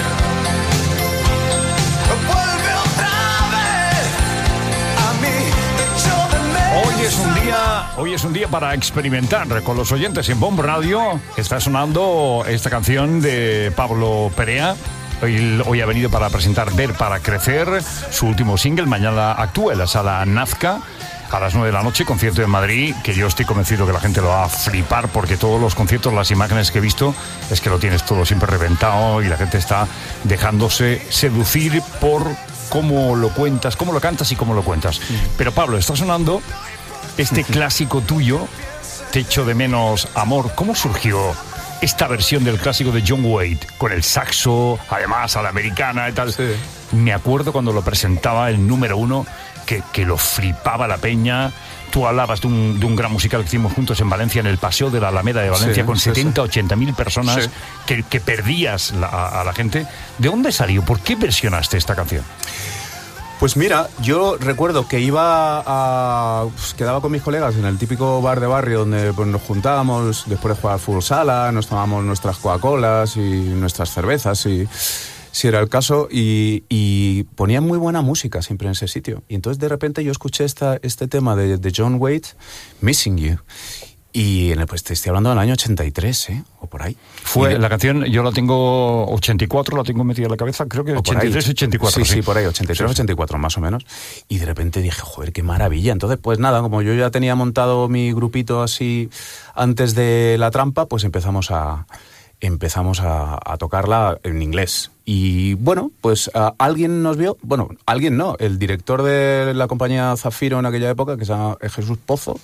Vuelve otra vez a mí. Te echo de menos. Hoy es un día, hoy es un día para experimentar con los oyentes en Bomb Radio. Está sonando esta canción de Pablo Perea. Hoy, hoy ha venido para presentar Ver para Crecer, su último single. Mañana actúa en la sala Nazca a las nueve de la noche, concierto en Madrid, que yo estoy convencido que la gente lo va a flipar, porque todos los conciertos, las imágenes que he visto, es que lo tienes todo siempre reventado y la gente está dejándose seducir por cómo lo cuentas, cómo lo cantas y cómo lo cuentas. Pero Pablo, está sonando este clásico tuyo, Te echo de menos, amor. ¿Cómo surgió esta versión del clásico de John Waite, con el saxo, además a la americana y tal? Sí. Me acuerdo cuando lo presentaba el número uno, que, que lo flipaba la peña. Tú hablabas de un, de un gran musical que hicimos juntos en Valencia, en el Paseo de la Alameda de Valencia, sí, con sí, setenta, sí. ochenta mil personas, Sí. que, que perdías la, a, a la gente. ¿De dónde salió? ¿Por qué versionaste esta canción? Pues mira, yo recuerdo que iba a... Pues, quedaba con mis colegas en el típico bar de barrio donde pues, nos juntábamos después de jugar al fútbol sala, nos tomábamos nuestras Coca-Colas y nuestras cervezas, y si era el caso, y, y ponían muy buena música siempre en ese sitio. Y entonces de repente yo escuché esta, este tema de, de John Waite, Missing You. Y en el, pues te estoy hablando del año ochenta y tres, ¿eh? O por ahí. Fue de, la canción, yo la tengo ochenta y cuatro, la tengo metida en la cabeza, creo que ochenta y tres, ochenta y cuatro. Sí, sí, sí, por ahí, ochenta y tres, ochenta y cuatro más o menos. Y de repente dije, joder, qué maravilla. Entonces, pues nada, como yo ya tenía montado mi grupito así antes de La Trampa, pues empezamos a... empezamos a, a tocarla en inglés. Y bueno, pues uh, alguien nos vio, bueno, alguien no, el director de la compañía Zafiro en aquella época, que se llama Jesús Pozo,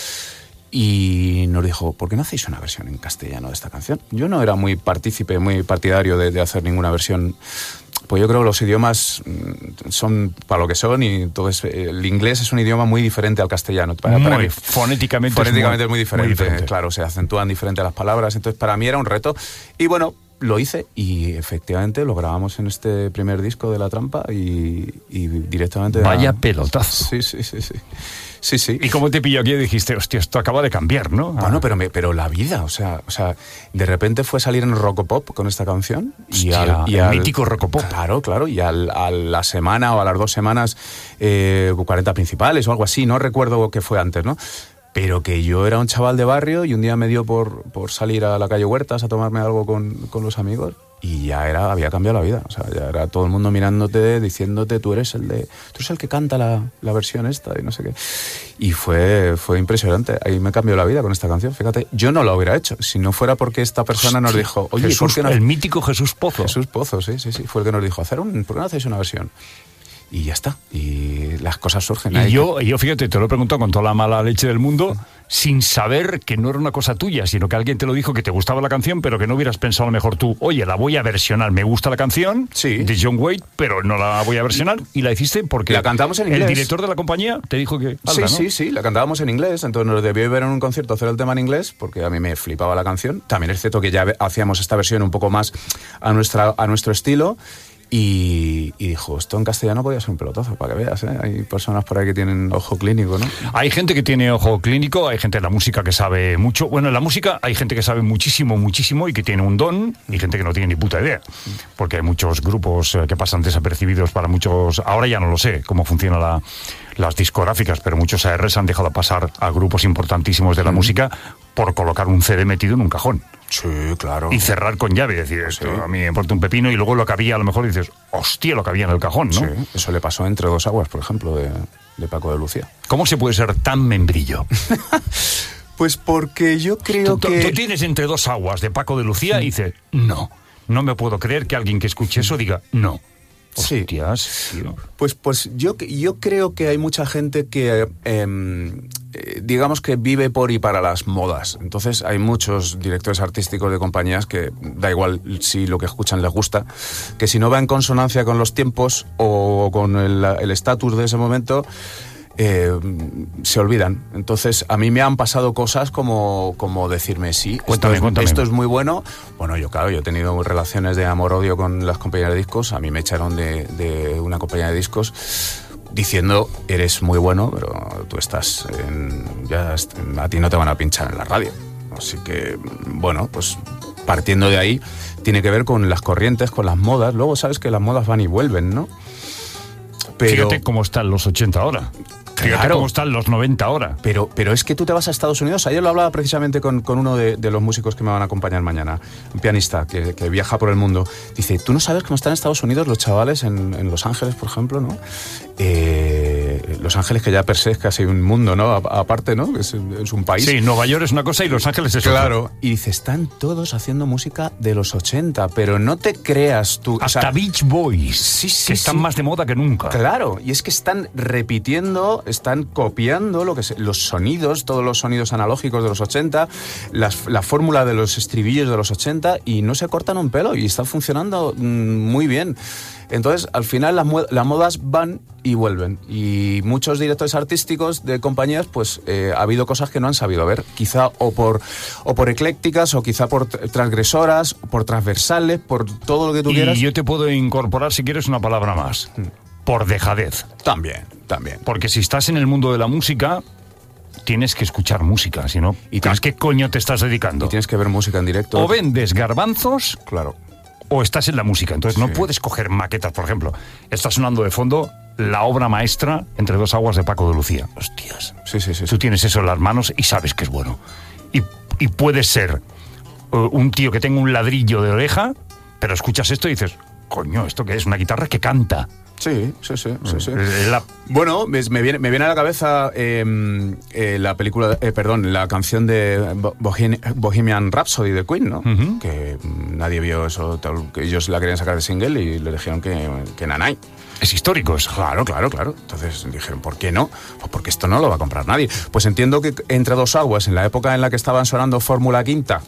y nos dijo, ¿por qué no hacéis una versión en castellano de esta canción? Yo no era muy partícipe, muy partidario de, de hacer ninguna versión, pues yo creo que los idiomas son para lo que son, y entonces el inglés es un idioma muy diferente al castellano. Para, muy, para mí, fonéticamente, fonéticamente es, muy, es muy diferente, muy diferente. Claro, se acentúan diferente las palabras, entonces para mí era un reto. Y bueno, lo hice y efectivamente lo grabamos en este primer disco de La Trampa y, y directamente... Vaya a... pelotazo. Sí, sí, sí, sí. Sí, sí. ¿Y cómo te pilló aquí y dijiste, hostia, esto acaba de cambiar, ¿no? Bueno, ah. pero, me, pero la vida, o sea, o sea, de repente fue salir en Rocopop con esta canción. Y Hostia, al, y el al, mítico Rocopop. Claro, claro, y al, a la semana o a las dos semanas, eh, cuarenta principales o algo así, no recuerdo qué fue antes, ¿no? Pero que yo era un chaval de barrio y un día me dio por, por salir a la calle Huertas a tomarme algo con, con los amigos y ya era, había cambiado la vida. O sea, ya era todo el mundo mirándote, diciéndote, tú eres el de, tú eres el que canta la, la versión esta y no sé qué. Y fue, fue impresionante. Ahí me cambió la vida con esta canción. Fíjate, yo no lo hubiera hecho si no fuera porque esta persona Hostia, nos dijo, oye, Jesús, ¿por qué no? El mítico Jesús Pozo. Jesús Pozo, sí, sí, sí. Fue el que nos dijo, hacer un, ¿por qué no hacéis una versión? Y ya está. Y las cosas surgen. Y ahí. yo, yo, fíjate, te lo he preguntado con toda la mala leche del mundo, sin saber que no era una cosa tuya, sino que alguien te lo dijo que te gustaba la canción, pero que no hubieras pensado a lo mejor tú, oye, la voy a versionar, me gusta la canción sí. de John Waite, pero no la voy a versionar, y la hiciste porque la cantamos en inglés. El director de la compañía te dijo que... Sí, ¿no? sí, sí, la cantábamos en inglés, entonces nos debió ver en un concierto hacer el tema en inglés, porque a mí me flipaba la canción. También es cierto que ya hacíamos esta versión un poco más a, nuestra, a nuestro estilo. Y, y dijo, esto en castellano podía ser un pelotazo, para que veas, ¿eh? Hay personas por ahí que tienen ojo clínico, ¿no? Hay gente que tiene ojo clínico, hay gente en la música que sabe mucho. Bueno, en la música hay gente que sabe muchísimo, muchísimo y que tiene un don, y gente que no tiene ni puta idea. Porque hay muchos grupos que pasan desapercibidos para muchos... Ahora ya no lo sé cómo funcionan la, las discográficas, pero muchos A Rs han dejado pasar a grupos importantísimos de la mm. música por colocar un C D metido en un cajón. Sí, claro. Y cerrar con llave, decir, esto sí. A mí me importa un pepino, y luego lo que había, a lo mejor dices, hostia, lo que había en el cajón, ¿no? Sí, eso le pasó Entre dos aguas, por ejemplo, de, de Paco de Lucía. ¿Cómo se puede ser tan membrillo? Pues porque yo creo tú, que... Tú tienes Entre dos aguas de Paco de Lucía sí. y dices, no, no me puedo creer que alguien que escuche eso diga, no. Sí. Hostias, tío. Pues, pues yo, yo creo que hay mucha gente que, eh, digamos que vive por y para las modas. Entonces hay muchos directores artísticos de compañías que da igual si lo que escuchan les gusta, que si no va en consonancia con los tiempos o con el estatus de ese momento, Eh, se olvidan. Entonces a mí me han pasado cosas como, como decirme sí, cuéntame, esto, es, cuéntame. esto es muy bueno. Bueno, yo claro, yo he tenido relaciones de amor-odio con las compañías de discos. A mí me echaron de, de una compañía de discos diciendo, eres muy bueno, pero tú estás en, ya a ti no te van a pinchar en la radio. Así que, bueno, pues partiendo de ahí, tiene que ver con las corrientes, con las modas. Luego sabes que las modas van y vuelven, ¿no? Pero... Fíjate cómo están los ochenta ahora. Fíjate claro. cómo están los noventa ahora. Pero, pero es que tú te vas a Estados Unidos. Ayer lo hablaba precisamente con, con uno de, de los músicos que me van a acompañar mañana, un pianista que, que viaja por el mundo. Dice, tú no sabes cómo están en Estados Unidos los chavales en, en Los Ángeles, por ejemplo, ¿no? Eh, Los Ángeles, que ya per se es casi un mundo, ¿no? A, aparte, ¿no? Es, es un país. Sí, Nueva York es una cosa y Los Ángeles es otra. Claro. Y dice, están todos haciendo música de los ochenta, pero no te creas tú... Hasta o sea, Beach Boys, sí, sí, que están sí. más de moda que nunca. Claro, y es que están repitiendo, están copiando lo que se, los sonidos, todos los sonidos analógicos de los ochenta, las, la fórmula de los estribillos de los ochenta, y no se cortan un pelo y está funcionando mmm, muy bien. Entonces, al final las, las modas van y vuelven, y muchos directores artísticos de compañías, pues eh, ha habido cosas que no han sabido ver, quizá o por, o por eclécticas, o quizá por transgresoras, por transversales, por todo lo que tú y quieras. Y yo te puedo incorporar, si quieres, una palabra más. Hmm. Por dejadez. También, también. Porque si estás en el mundo de la música, tienes que escuchar música, si no, y tienes, ¿a qué coño te estás dedicando? Y tienes que ver música en directo. O vendes garbanzos, claro, o estás en la música. Entonces sí. No puedes coger maquetas, por ejemplo. Está sonando de fondo la obra maestra Entre dos aguas de Paco de Lucía. Hostias. Sí, sí, sí. Tú sí. tienes eso en las manos y sabes que es bueno. Y, y puedes ser uh, un tío que tenga un ladrillo de oreja, pero escuchas esto y dices, coño, ¿esto qué es? Una guitarra que canta. Sí, sí, sí, sí, sí. La... Bueno, me, me, viene, me viene a la cabeza eh, eh, la película, eh, perdón, la canción de Bohemian Rhapsody de Queen, ¿no? Uh-huh. Que nadie vio eso, que ellos la querían sacar de single y le dijeron que, que nanay. Es histórico eso. Claro, claro, claro. Entonces dijeron, ¿por qué no? Pues porque esto no lo va a comprar nadie. Pues entiendo que entre dos aguas, en la época en la que estaban sonando Fórmula Quinta,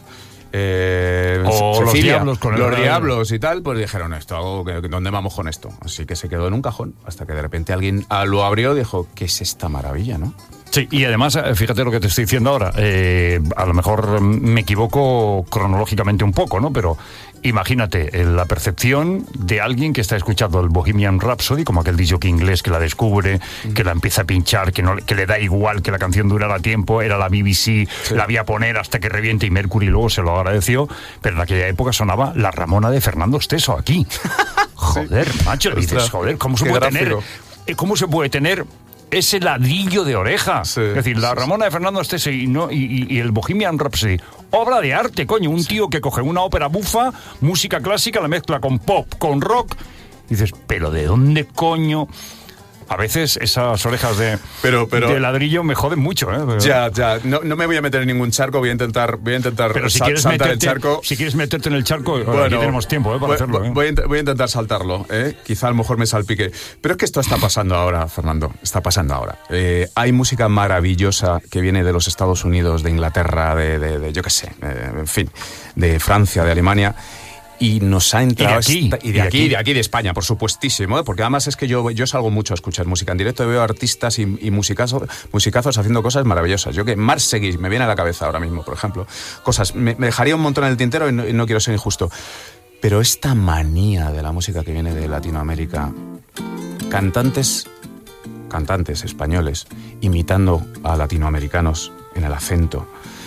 Eh, o Cecilia, los diablos con el los radio. diablos y tal, pues dijeron esto, algo que, ¿dónde vamos con esto? Así que se quedó en un cajón hasta que de repente alguien lo abrió y dijo, ¿qué es esta maravilla, no? Sí, y además, fíjate lo que te estoy diciendo ahora, eh, a lo mejor me equivoco cronológicamente un poco, ¿no? Pero imagínate la percepción de alguien que está escuchando el Bohemian Rhapsody, como aquel disc jockey inglés que la descubre, mm. que la empieza a pinchar, que, no, que le da igual que la canción durara tiempo, era la B B C, sí. la voy a poner hasta que reviente, y Mercury luego se lo agradeció, pero en aquella época sonaba la Ramona de Fernando Esteso aquí. Joder, sí. macho, le dices, joder, ¿cómo se puede gráfico. tener... ¿Cómo se puede tener... ese ladrillo de oreja? Sí, es decir, la Ramona de Fernando Esteso y, no, y, y el Bohemian Rhapsody, obra de arte, coño, un sí. tío que coge una ópera bufa, música clásica, la mezcla con pop, con rock, y dices, ¿pero de dónde coño? A veces esas orejas de, pero, pero, de ladrillo me joden mucho, ¿eh? Pero, ya, ya, no, no me voy a meter en ningún charco, voy a intentar, voy a intentar pero si sal, quieres saltar meterte, el charco. Si quieres meterte en el charco, bueno, aquí tenemos tiempo, ¿eh? Para voy, hacerlo. ¿eh? Voy, a, voy a intentar saltarlo, ¿eh? Quizá a lo mejor me salpique. Pero es que esto está pasando ahora, Fernando, está pasando ahora. Eh, hay música maravillosa que viene de los Estados Unidos, de Inglaterra, de, de, de yo qué sé, eh, en fin, de Francia, de Alemania. Y nos ha entrado... Y de aquí. Esta, y de, y de aquí, aquí, de aquí, de España, por supuestísimo, ¿eh? Porque además es que yo, yo salgo mucho a escuchar música en directo, veo artistas y, y musicazos, musicazos haciendo cosas maravillosas. Yo que Marc Seguí me viene a la cabeza ahora mismo, por ejemplo. Cosas, me, me dejaría un montón en el tintero y no, y no quiero ser injusto. Pero esta manía de la música que viene de Latinoamérica, cantantes, cantantes españoles, imitando a latinoamericanos en el acento,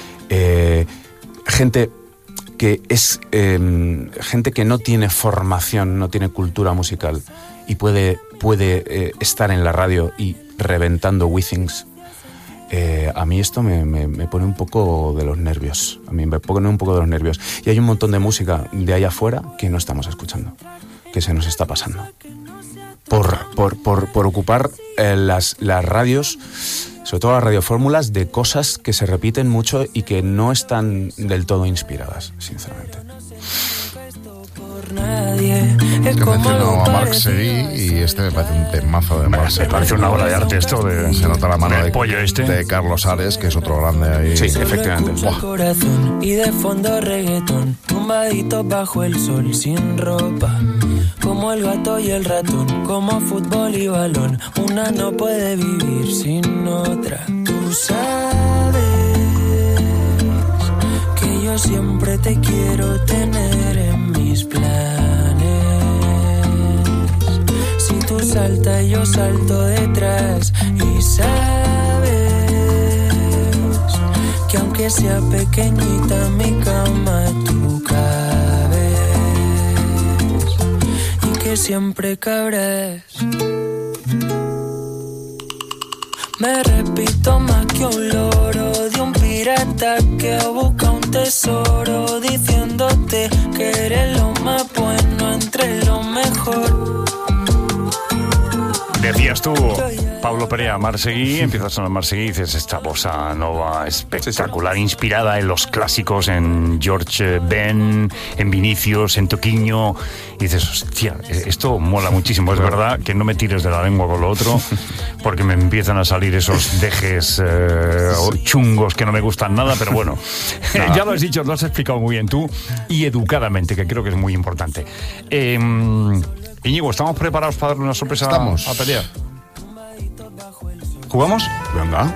eh, gente... que es eh, gente que no tiene formación, no tiene cultura musical y puede, puede eh, estar en la radio y reventando Withings. Eh, a mí esto me, me, me pone un poco de los nervios. A mí me pone un poco de los nervios. Y hay un montón de música de allá afuera que no estamos escuchando, que se nos está pasando. Por, por, por, por ocupar eh, las, las radios, sobre todo las radiofórmulas, de cosas que se repiten mucho y que no están del todo inspiradas, sinceramente. Es que mencionó a Marc Seguí y este me parece un temazo de Marc Seguí. Me parece una obra de arte esto de... Se nota la mano de, pollo este. de Carlos Ares, que es otro grande ahí. Sí, efectivamente. Corazón, y de fondo reggaetón, tumbadito bajo el sol, sin ropa. Como el gato y el ratón, como fútbol y balón. Una no puede vivir sin otra. Tú sabes que yo siempre te quiero tener en mis planes. Si tú saltas, yo salto detrás. Y sabes que aunque sea pequeñita mi cama, tú cabes. Y que siempre cabrás. Me repito más que un loro de un pirata que busca un tesoro, diciéndote que eres lo más bueno entre lo mejor. Decías tú, Pablo Perea, Marc Seguí, empiezas a sonar Marc Seguí y dices, esta bossa nova espectacular, sí, sí. inspirada en los clásicos, en George Ben, en Vinicius, en Toquinho, y dices, hostia, esto mola muchísimo. Es verdad que no me tires de la lengua con lo otro, porque me empiezan a salir esos dejes eh, chungos que no me gustan nada, pero bueno, ya lo has dicho, lo has explicado muy bien tú, y educadamente, que creo que es muy importante. Eh, Íñigo, ¿estamos preparados para darle una sorpresa Estamos. a Perea? ¿Jugamos? Venga.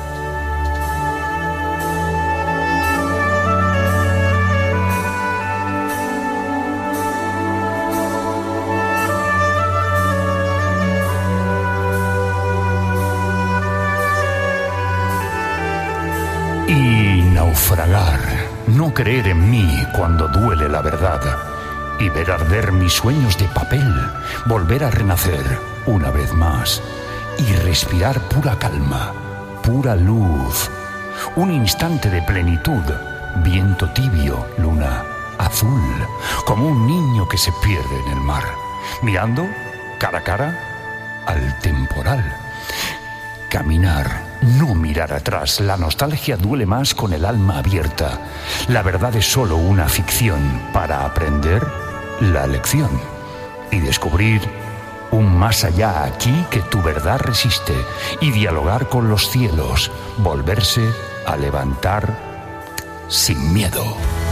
Y naufragar, no creer en mí cuando duele la verdad. Y ver arder mis sueños de papel, volver a renacer una vez más y respirar pura calma, pura luz, un instante de plenitud, viento tibio, luna azul, como un niño que se pierde en el mar, mirando cara a cara al temporal. Caminar, no mirar atrás. La nostalgia duele más con el alma abierta. La verdad es solo una ficción para aprender la lección y descubrir un más allá aquí que tu verdad resiste y dialogar con los cielos, volverse a levantar sin miedo.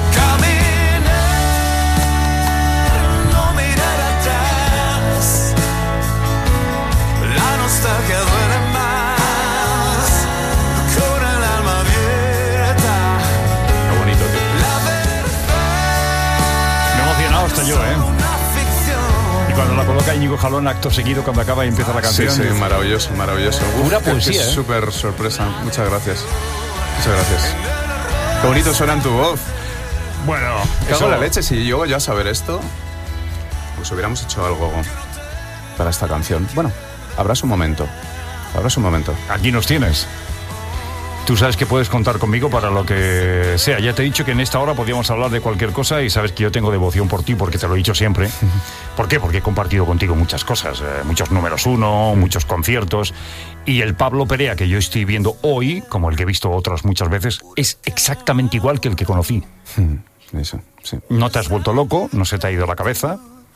Que duele más con el alma abierta. Qué bonito, tío. Me he emocionado hasta yo, ¿eh? Y cuando la coloca Íñigo Jalón, acto seguido, cuando acaba y empieza la canción. Sí, sí, maravilloso, maravilloso. Pura Uf, poesía, es ¿eh? Súper sorpresa. Muchas gracias. Muchas gracias. Qué bonito suena en tu voz. Bueno, Cago eso... en la leche, si yo ya saber esto, pues hubiéramos hecho algo para esta canción. Bueno, habrá su momento. Habrá su momento. Aquí nos tienes. Tú sabes que puedes contar conmigo para lo que sea. Ya te he dicho que en esta hora podíamos hablar de cualquier cosa y sabes que yo tengo devoción por ti porque te lo he dicho siempre. ¿Por qué? Porque he compartido contigo muchas cosas, eh, muchos números uno, muchos conciertos. Y el Pablo Perea que yo estoy viendo hoy, como el que he visto otras muchas veces, es exactamente igual que el que conocí. Eso, sí. ¿No te has vuelto loco? ¿No se te ha ido la cabeza?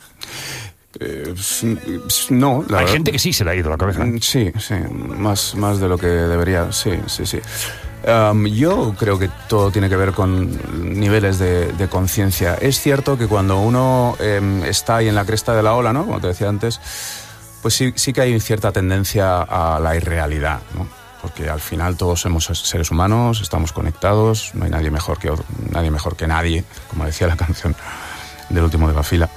Eh, no, la Hay verdad, gente que sí se le ha ido la cabeza. Sí, sí, más, más de lo que debería, sí, sí, sí. Um, yo creo que todo tiene que ver con niveles de, de conciencia. Es cierto que cuando uno eh, está ahí en la cresta de la ola, ¿no? Como te decía antes, pues sí, sí que hay cierta tendencia a la irrealidad, ¿no? Porque al final todos somos seres humanos, estamos conectados, no hay nadie mejor que, nadie mejor que nadie, como decía la canción del último de la fila.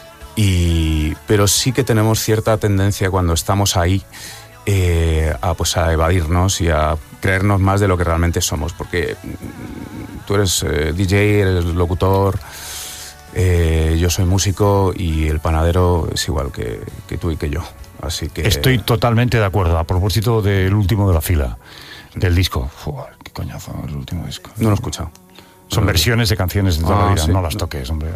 Y, pero sí que tenemos cierta tendencia cuando estamos ahí eh, a, pues a evadirnos y a creernos más de lo que realmente somos, porque tú eres eh, D J, eres locutor, eh, yo soy músico y el panadero es igual que, que tú y que yo. Así que estoy totalmente de acuerdo. A propósito del último de la fila, del disco. Uf, qué coñazo, el último disco. No lo he escuchado. Son versiones de canciones de toda Ah, la vida, sí. no las toques, hombre.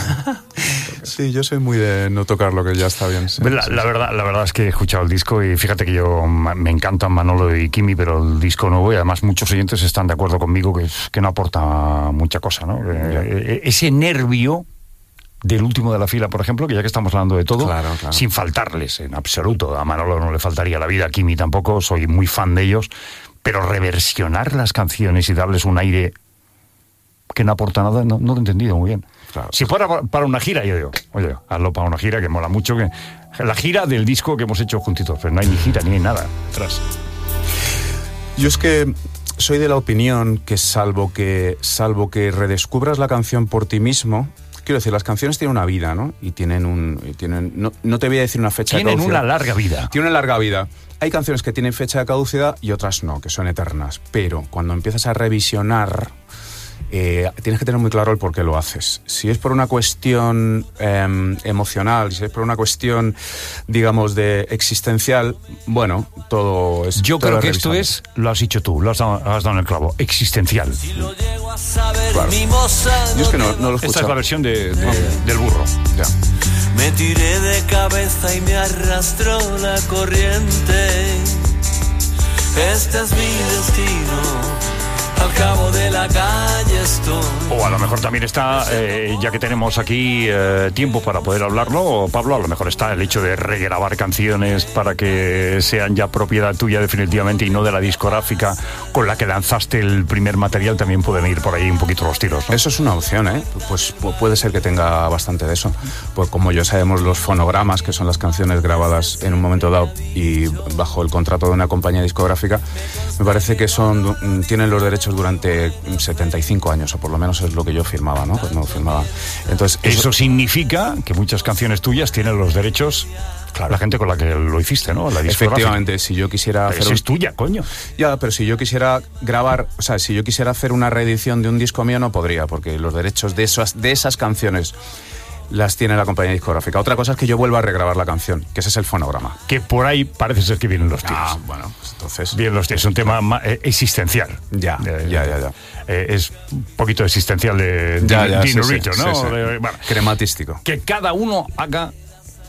Sí, yo soy muy de no tocar lo que ya está bien. Sí, la, sí, la sí. verdad, la verdad es que he escuchado el disco y fíjate que yo me encantan Manolo y Kimi, pero el disco nuevo, y además muchos oyentes están de acuerdo conmigo que, que no aporta mucha cosa, ¿no? Eh, ese nervio del último de la fila, por ejemplo, que ya que estamos hablando de todo, Claro, claro. sin faltarles en absoluto. A Manolo no le faltaría la vida, a Kimi tampoco, soy muy fan de ellos, pero reversionar las canciones y darles un aire que no aporta nada, no, no lo he entendido muy bien. Claro. Si fuera para una gira, yo digo, oye, hazlo para una gira que mola mucho, que la gira del disco que hemos hecho juntitos, pero no hay ni gira ni hay nada atrás. Yo es que soy de la opinión que salvo que salvo que redescubras la canción por ti mismo, quiero decir, las canciones tienen una vida, ¿no? Y tienen un y tienen no, no te voy a decir una fecha Tienen de caducidad. una larga vida. Tienen una larga vida. Hay canciones que tienen fecha de caducidad y otras no, que son eternas. Pero cuando empiezas a revisionar, eh, tienes que tener muy claro el por qué lo haces. Si es por una cuestión eh, emocional, si es por una cuestión, digamos, de existencial, bueno, todo es... Yo todo creo es que esto revisable. es, lo has dicho tú, lo has dado, has dado en el clavo, existencial. Claro. Yo es que no, no lo he Esta es escuchado. la versión de, de- del burro. Ya. Me tiré de cabeza y me arrastró la corriente. Este es mi destino. Al cabo de la calle estoy. O a lo mejor también está, eh, ya que tenemos aquí eh, tiempo para poder hablarlo, o Pablo, a lo mejor está el hecho de regrabar canciones para que sean ya propiedad tuya definitivamente y no de la discográfica con la que lanzaste el primer material. También pueden ir por ahí un poquito los tiros, ¿no? Eso es una opción, ¿eh? Pues pu- puede ser que tenga bastante de eso. Pues como ya sabemos, los fonogramas, que son las canciones grabadas en un momento dado y bajo el contrato de una compañía discográfica, me parece que son tienen los derechos durante setenta y cinco años, o por lo menos es lo que yo firmaba, ¿no? Cuando firmaba. Entonces, Eso eso, significa que muchas canciones tuyas tienen los derechos, la gente con la que lo hiciste, ¿no? La discográfica. efectivamente, si yo quisiera Pero hacer eso un- es tuya, coño. Ya, pero si yo quisiera grabar, o sea, si yo quisiera hacer una reedición de un disco mío, no podría, porque los derechos de esas, de esas canciones las tiene la compañía discográfica. Otra cosa es que yo vuelva a regrabar la canción, que ese es el fonograma. Que por ahí parece ser que vienen los tiros. Ah, bueno, pues entonces... Bien, los tiros. Es un tema ma- eh, existencial. Ya, Eh, ya, ya, ya. eh, es un poquito existencial de Ya, ya, sí, Dinerito, sí, ¿no? sí, sí. De- bueno, Crematístico. que cada uno haga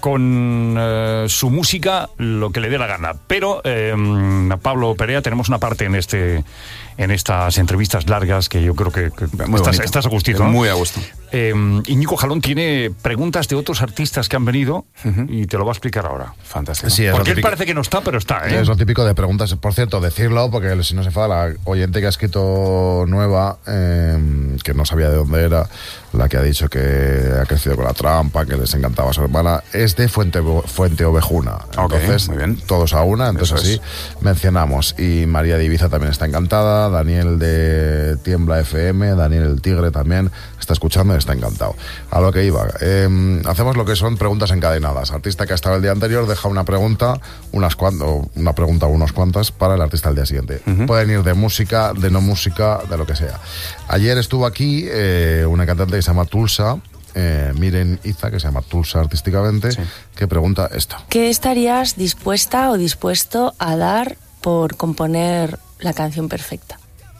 con eh, su música lo que le dé la gana. Pero, eh, Pablo Perea, tenemos una parte en este en estas entrevistas largas que yo creo que, que estás, estás a gustito, ¿no? Muy a gusto. Eh, Íñigo Jalón tiene preguntas de otros artistas que han venido uh-huh. y te lo va a explicar ahora. Fantástico. Sí, porque él parece que no está, pero está, ¿eh? Es lo típico de preguntas. Por cierto, decirlo, porque si no se enfada la oyente que ha escrito nueva, eh, que no sabía de dónde era, la que ha dicho que ha crecido con la trampa, que les encantaba su hermana, es de Fuente, Fuente Ovejuna. Entonces, okay, muy bien. Todos a una, entonces así es. Mencionamos. Y María de Ibiza también está encantada, Daniel de Tiembla F M, Daniel el Tigre también está escuchando y está encantado. A lo que iba, eh, hacemos lo que son preguntas encadenadas. Artista que ha estado el día anterior deja una pregunta, unas cuantas, una pregunta o unas cuantas para el artista del día siguiente. Uh-huh. Pueden ir de música, de no música, de lo que sea. Ayer estuvo aquí eh, una cantante que se llama Tulsa, eh, Miren Iza, que se llama Tulsa artísticamente, sí. que pregunta esto. ¿Qué estarías dispuesta o dispuesto a dar por componer la canción perfecta?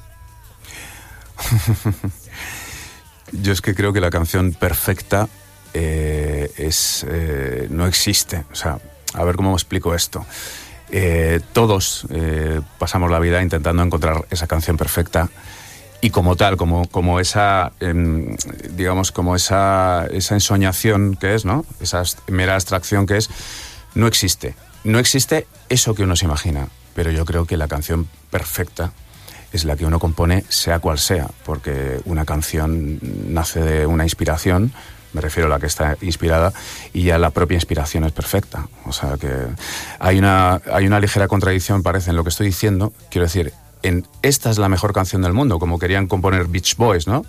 Yo es que creo que la canción perfecta eh, es eh, no existe. O sea, a ver cómo explico esto. Eh, todos eh, pasamos la vida intentando encontrar esa canción perfecta y como tal, como, como esa, eh, digamos, como esa, esa ensoñación que es, ¿no? Esa mera abstracción que es, no existe. No existe eso que uno se imagina, pero yo creo que la canción perfecta es la que uno compone sea cual sea, porque una canción nace de una inspiración, me refiero a la que está inspirada, y ya la propia inspiración es perfecta. O sea que hay una, hay una ligera contradicción, parece, en lo que estoy diciendo. Quiero decir, en esta es la mejor canción del mundo, como querían componer Beach Boys, ¿no?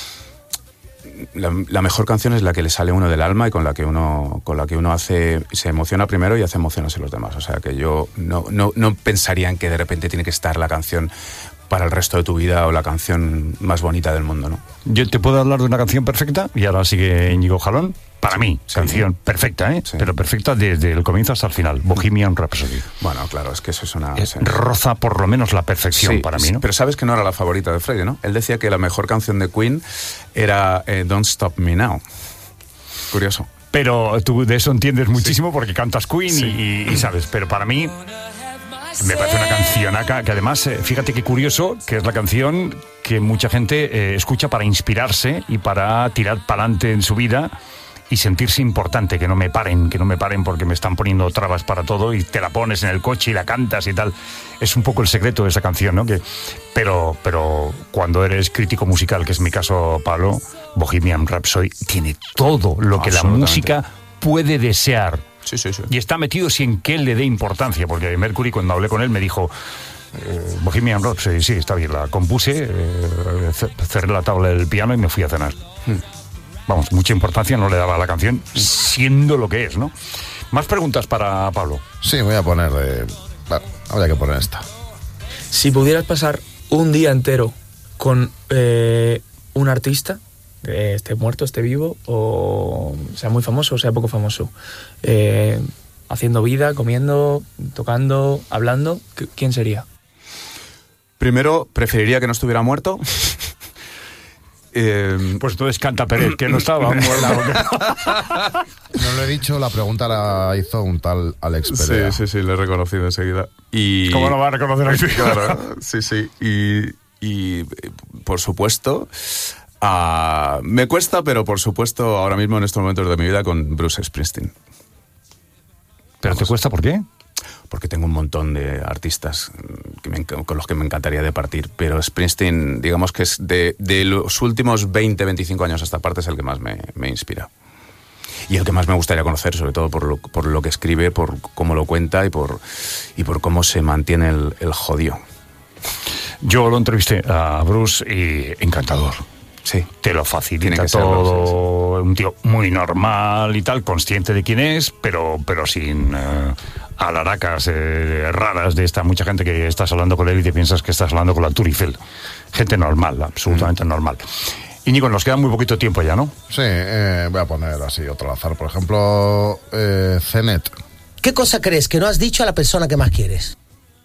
La, la mejor canción es la que le sale a uno del alma y con la que uno, con la que uno hace, se emociona primero y hace emociones en los demás. O sea que yo no, no, no pensaría en que de repente tiene que estar la canción para el resto de tu vida o la canción más bonita del mundo, ¿no? Yo te puedo hablar de una canción perfecta y ahora sigue Íñigo Jalón. Para mí, sí, canción sí. perfecta, ¿eh? Sí. Pero perfecta desde el comienzo hasta el final. Bohemian Rhapsody. Bueno, claro, es que eso es una... Es, roza por lo menos la perfección sí, para mí, ¿no? Pero sabes que no era la favorita de Freddie, ¿no? Él decía que la mejor canción de Queen era eh, Don't Stop Me Now. Curioso. Pero tú de eso entiendes muchísimo sí. porque cantas Queen sí. y, y sabes, pero para mí... Me parece una canción acá, que además, eh, fíjate qué curioso, que es la canción que mucha gente eh, escucha para inspirarse y para tirar para adelante en su vida y sentirse importante, que no me paren, que no me paren porque me están poniendo trabas para todo y te la pones en el coche y la cantas y tal. Es un poco el secreto de esa canción, ¿no? Que, pero, pero cuando eres crítico musical, que es mi caso, Pablo, Bohemian Rhapsody tiene todo lo que la música puede desear. Sí, sí, sí. Y está metido sin que él le dé importancia, porque Mercury, cuando hablé con él, me dijo eh, Bohemian Rhapsody, sí, está bien, la compuse, eh, cerré la tabla del piano y me fui a cenar. Hmm. Vamos, mucha importancia no le daba a la canción, siendo lo que es, ¿no? ¿Más preguntas para Pablo? Sí, voy a poner... Eh, bueno, habría que poner esta. Si pudieras pasar un día entero con eh, un artista... Eh, esté muerto, esté vivo, o sea muy famoso o sea poco famoso, eh, haciendo vida, comiendo, tocando, hablando, ¿quién sería? Primero, preferiría que no estuviera muerto. eh, pues entonces canta Pérez, que no estaba muerto. No lo he dicho, la pregunta la hizo un tal Alex Perea. Sí, sí, sí, lo he reconocido enseguida. Y... ¿Cómo no va a reconocer a Alex Perea? Claro, sí, sí. Y, y por supuesto... Uh, me cuesta, pero por supuesto, ahora mismo en estos momentos de mi vida con Bruce Springsteen. ¿Pero Vamos. te cuesta por qué? Porque tengo un montón de artistas que me, con los que me encantaría departir, pero Springsteen, digamos que es de, de los últimos veinte, veinticinco años a esta parte es el que más me, me inspira. Y el que más me gustaría conocer, sobre todo por lo, por lo que escribe, por cómo lo cuenta y por, y por cómo se mantiene el, el jodido. Yo lo entrevisté a Bruce y encantador. Sí. Te lo facilita que todo, serlo, sí, sí. Un tío muy normal y tal, consciente de quién es, pero, pero sin uh, alaracas eh, raras de esta mucha gente que estás hablando con él y te piensas que estás hablando con la Tour Eiffel. Gente normal, absolutamente mm. normal. Íñigo, nos queda muy poquito tiempo ya, ¿no? Sí, eh, voy a poner así otro al azar. Por ejemplo, eh, Zenet. ¿Qué cosa crees que no has dicho a la persona que más quieres?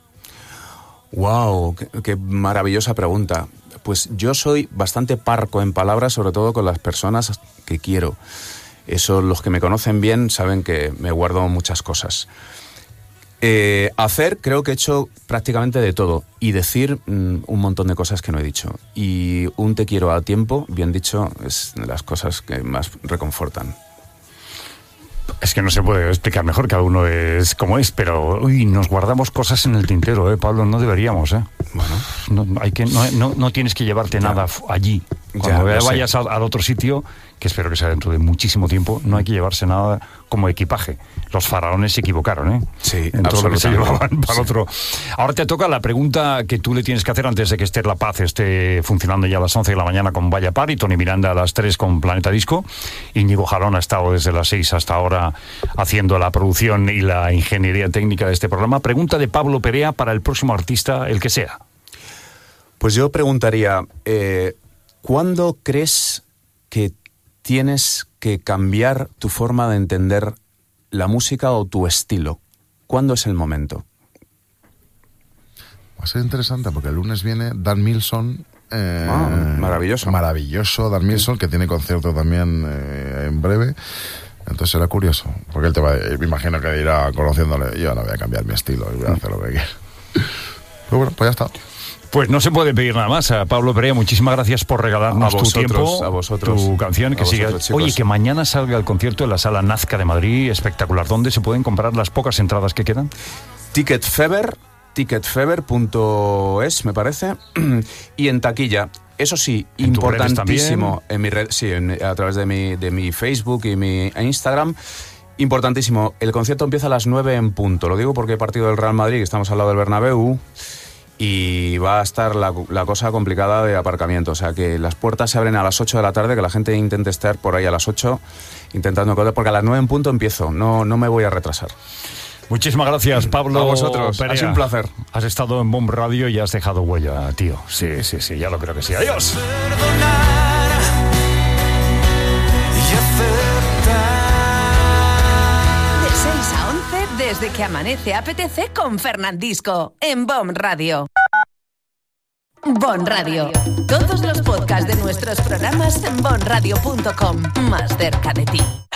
Wow, qué, qué maravillosa pregunta. Pues yo soy bastante parco en palabras, sobre todo con las personas que quiero. Eso, los que me conocen bien saben que me guardo muchas cosas. Eh, hacer, creo que he hecho prácticamente de todo. Y decir mm, un montón de cosas que no he dicho. Y un te quiero a tiempo, bien dicho, es de las cosas que más reconfortan. Es que no se puede explicar mejor, cada uno es como es, pero uy, nos guardamos cosas en el tintero, ¿eh, Pablo? No deberíamos, ¿eh? Bueno. No, hay que, no, no, no tienes que llevarte ya. nada allí. Cuando ya, vayas al, al otro sitio, que espero que sea dentro de muchísimo tiempo, no hay que llevarse nada como equipaje. Los faraones se equivocaron, ¿eh? Sí, en todo lo que se llevaban para sí. otro. Ahora te toca la pregunta que tú le tienes que hacer antes de que Esther La Paz esté funcionando ya a las once de la mañana con Vaya Par y Tony Miranda a las tres con Planeta Disco. Íñigo Jalón ha estado desde las seis hasta ahora haciendo la producción y la ingeniería técnica de este programa. Pregunta de Pablo Perea para el próximo artista, el que sea. Pues yo preguntaría, eh, ¿cuándo crees que tienes que cambiar tu forma de entender la música o tu estilo? ¿Cuándo es el momento? Va a ser interesante porque el lunes viene Dan Milson. Eh, ah, maravilloso. Maravilloso, Dan Milson, que tiene concierto también eh, en breve. Entonces será curioso, porque él te va, me imagino que dirá, conociéndole, yo no voy a cambiar mi estilo y voy a hacer lo que quiera. Pero bueno, pues ya está. Pues no se puede pedir nada más. A Pablo Perea, muchísimas gracias por regalarnos a vosotros, tu tiempo, a vosotros, tu canción, que siga. Oye, que mañana salga el concierto en la Sala Nazca de Madrid, espectacular. ¿Dónde se pueden comprar las pocas entradas que quedan? Ticket Fever, ticket fever punto es, me parece, y en taquilla. Eso sí, ¿En importantísimo, en mi red, sí, en, a través de mi, de mi Facebook y mi Instagram. Importantísimo, el concierto empieza a las nueve en punto. Lo digo porque he partido del Real Madrid, que estamos al lado del Bernabéu, y va a estar la, la cosa complicada de aparcamiento. O sea que las puertas se abren a las ocho de la tarde, que la gente intente estar por ahí a las ocho, intentando encontrar, porque a las nueve en punto empiezo, no, no me voy a retrasar. Muchísimas gracias, Pablo. A vosotros, Perea. ha sido un placer. Has estado en Bomb Radio y has dejado huella, tío. Sí, sí, sí, ya lo creo que sí. Adiós. De seis a once, desde que amanece apetece con Fernandisco, en Bomb Radio. Bomb Radio. Todos los podcasts de nuestros programas en bomb radio punto com. Más cerca de ti.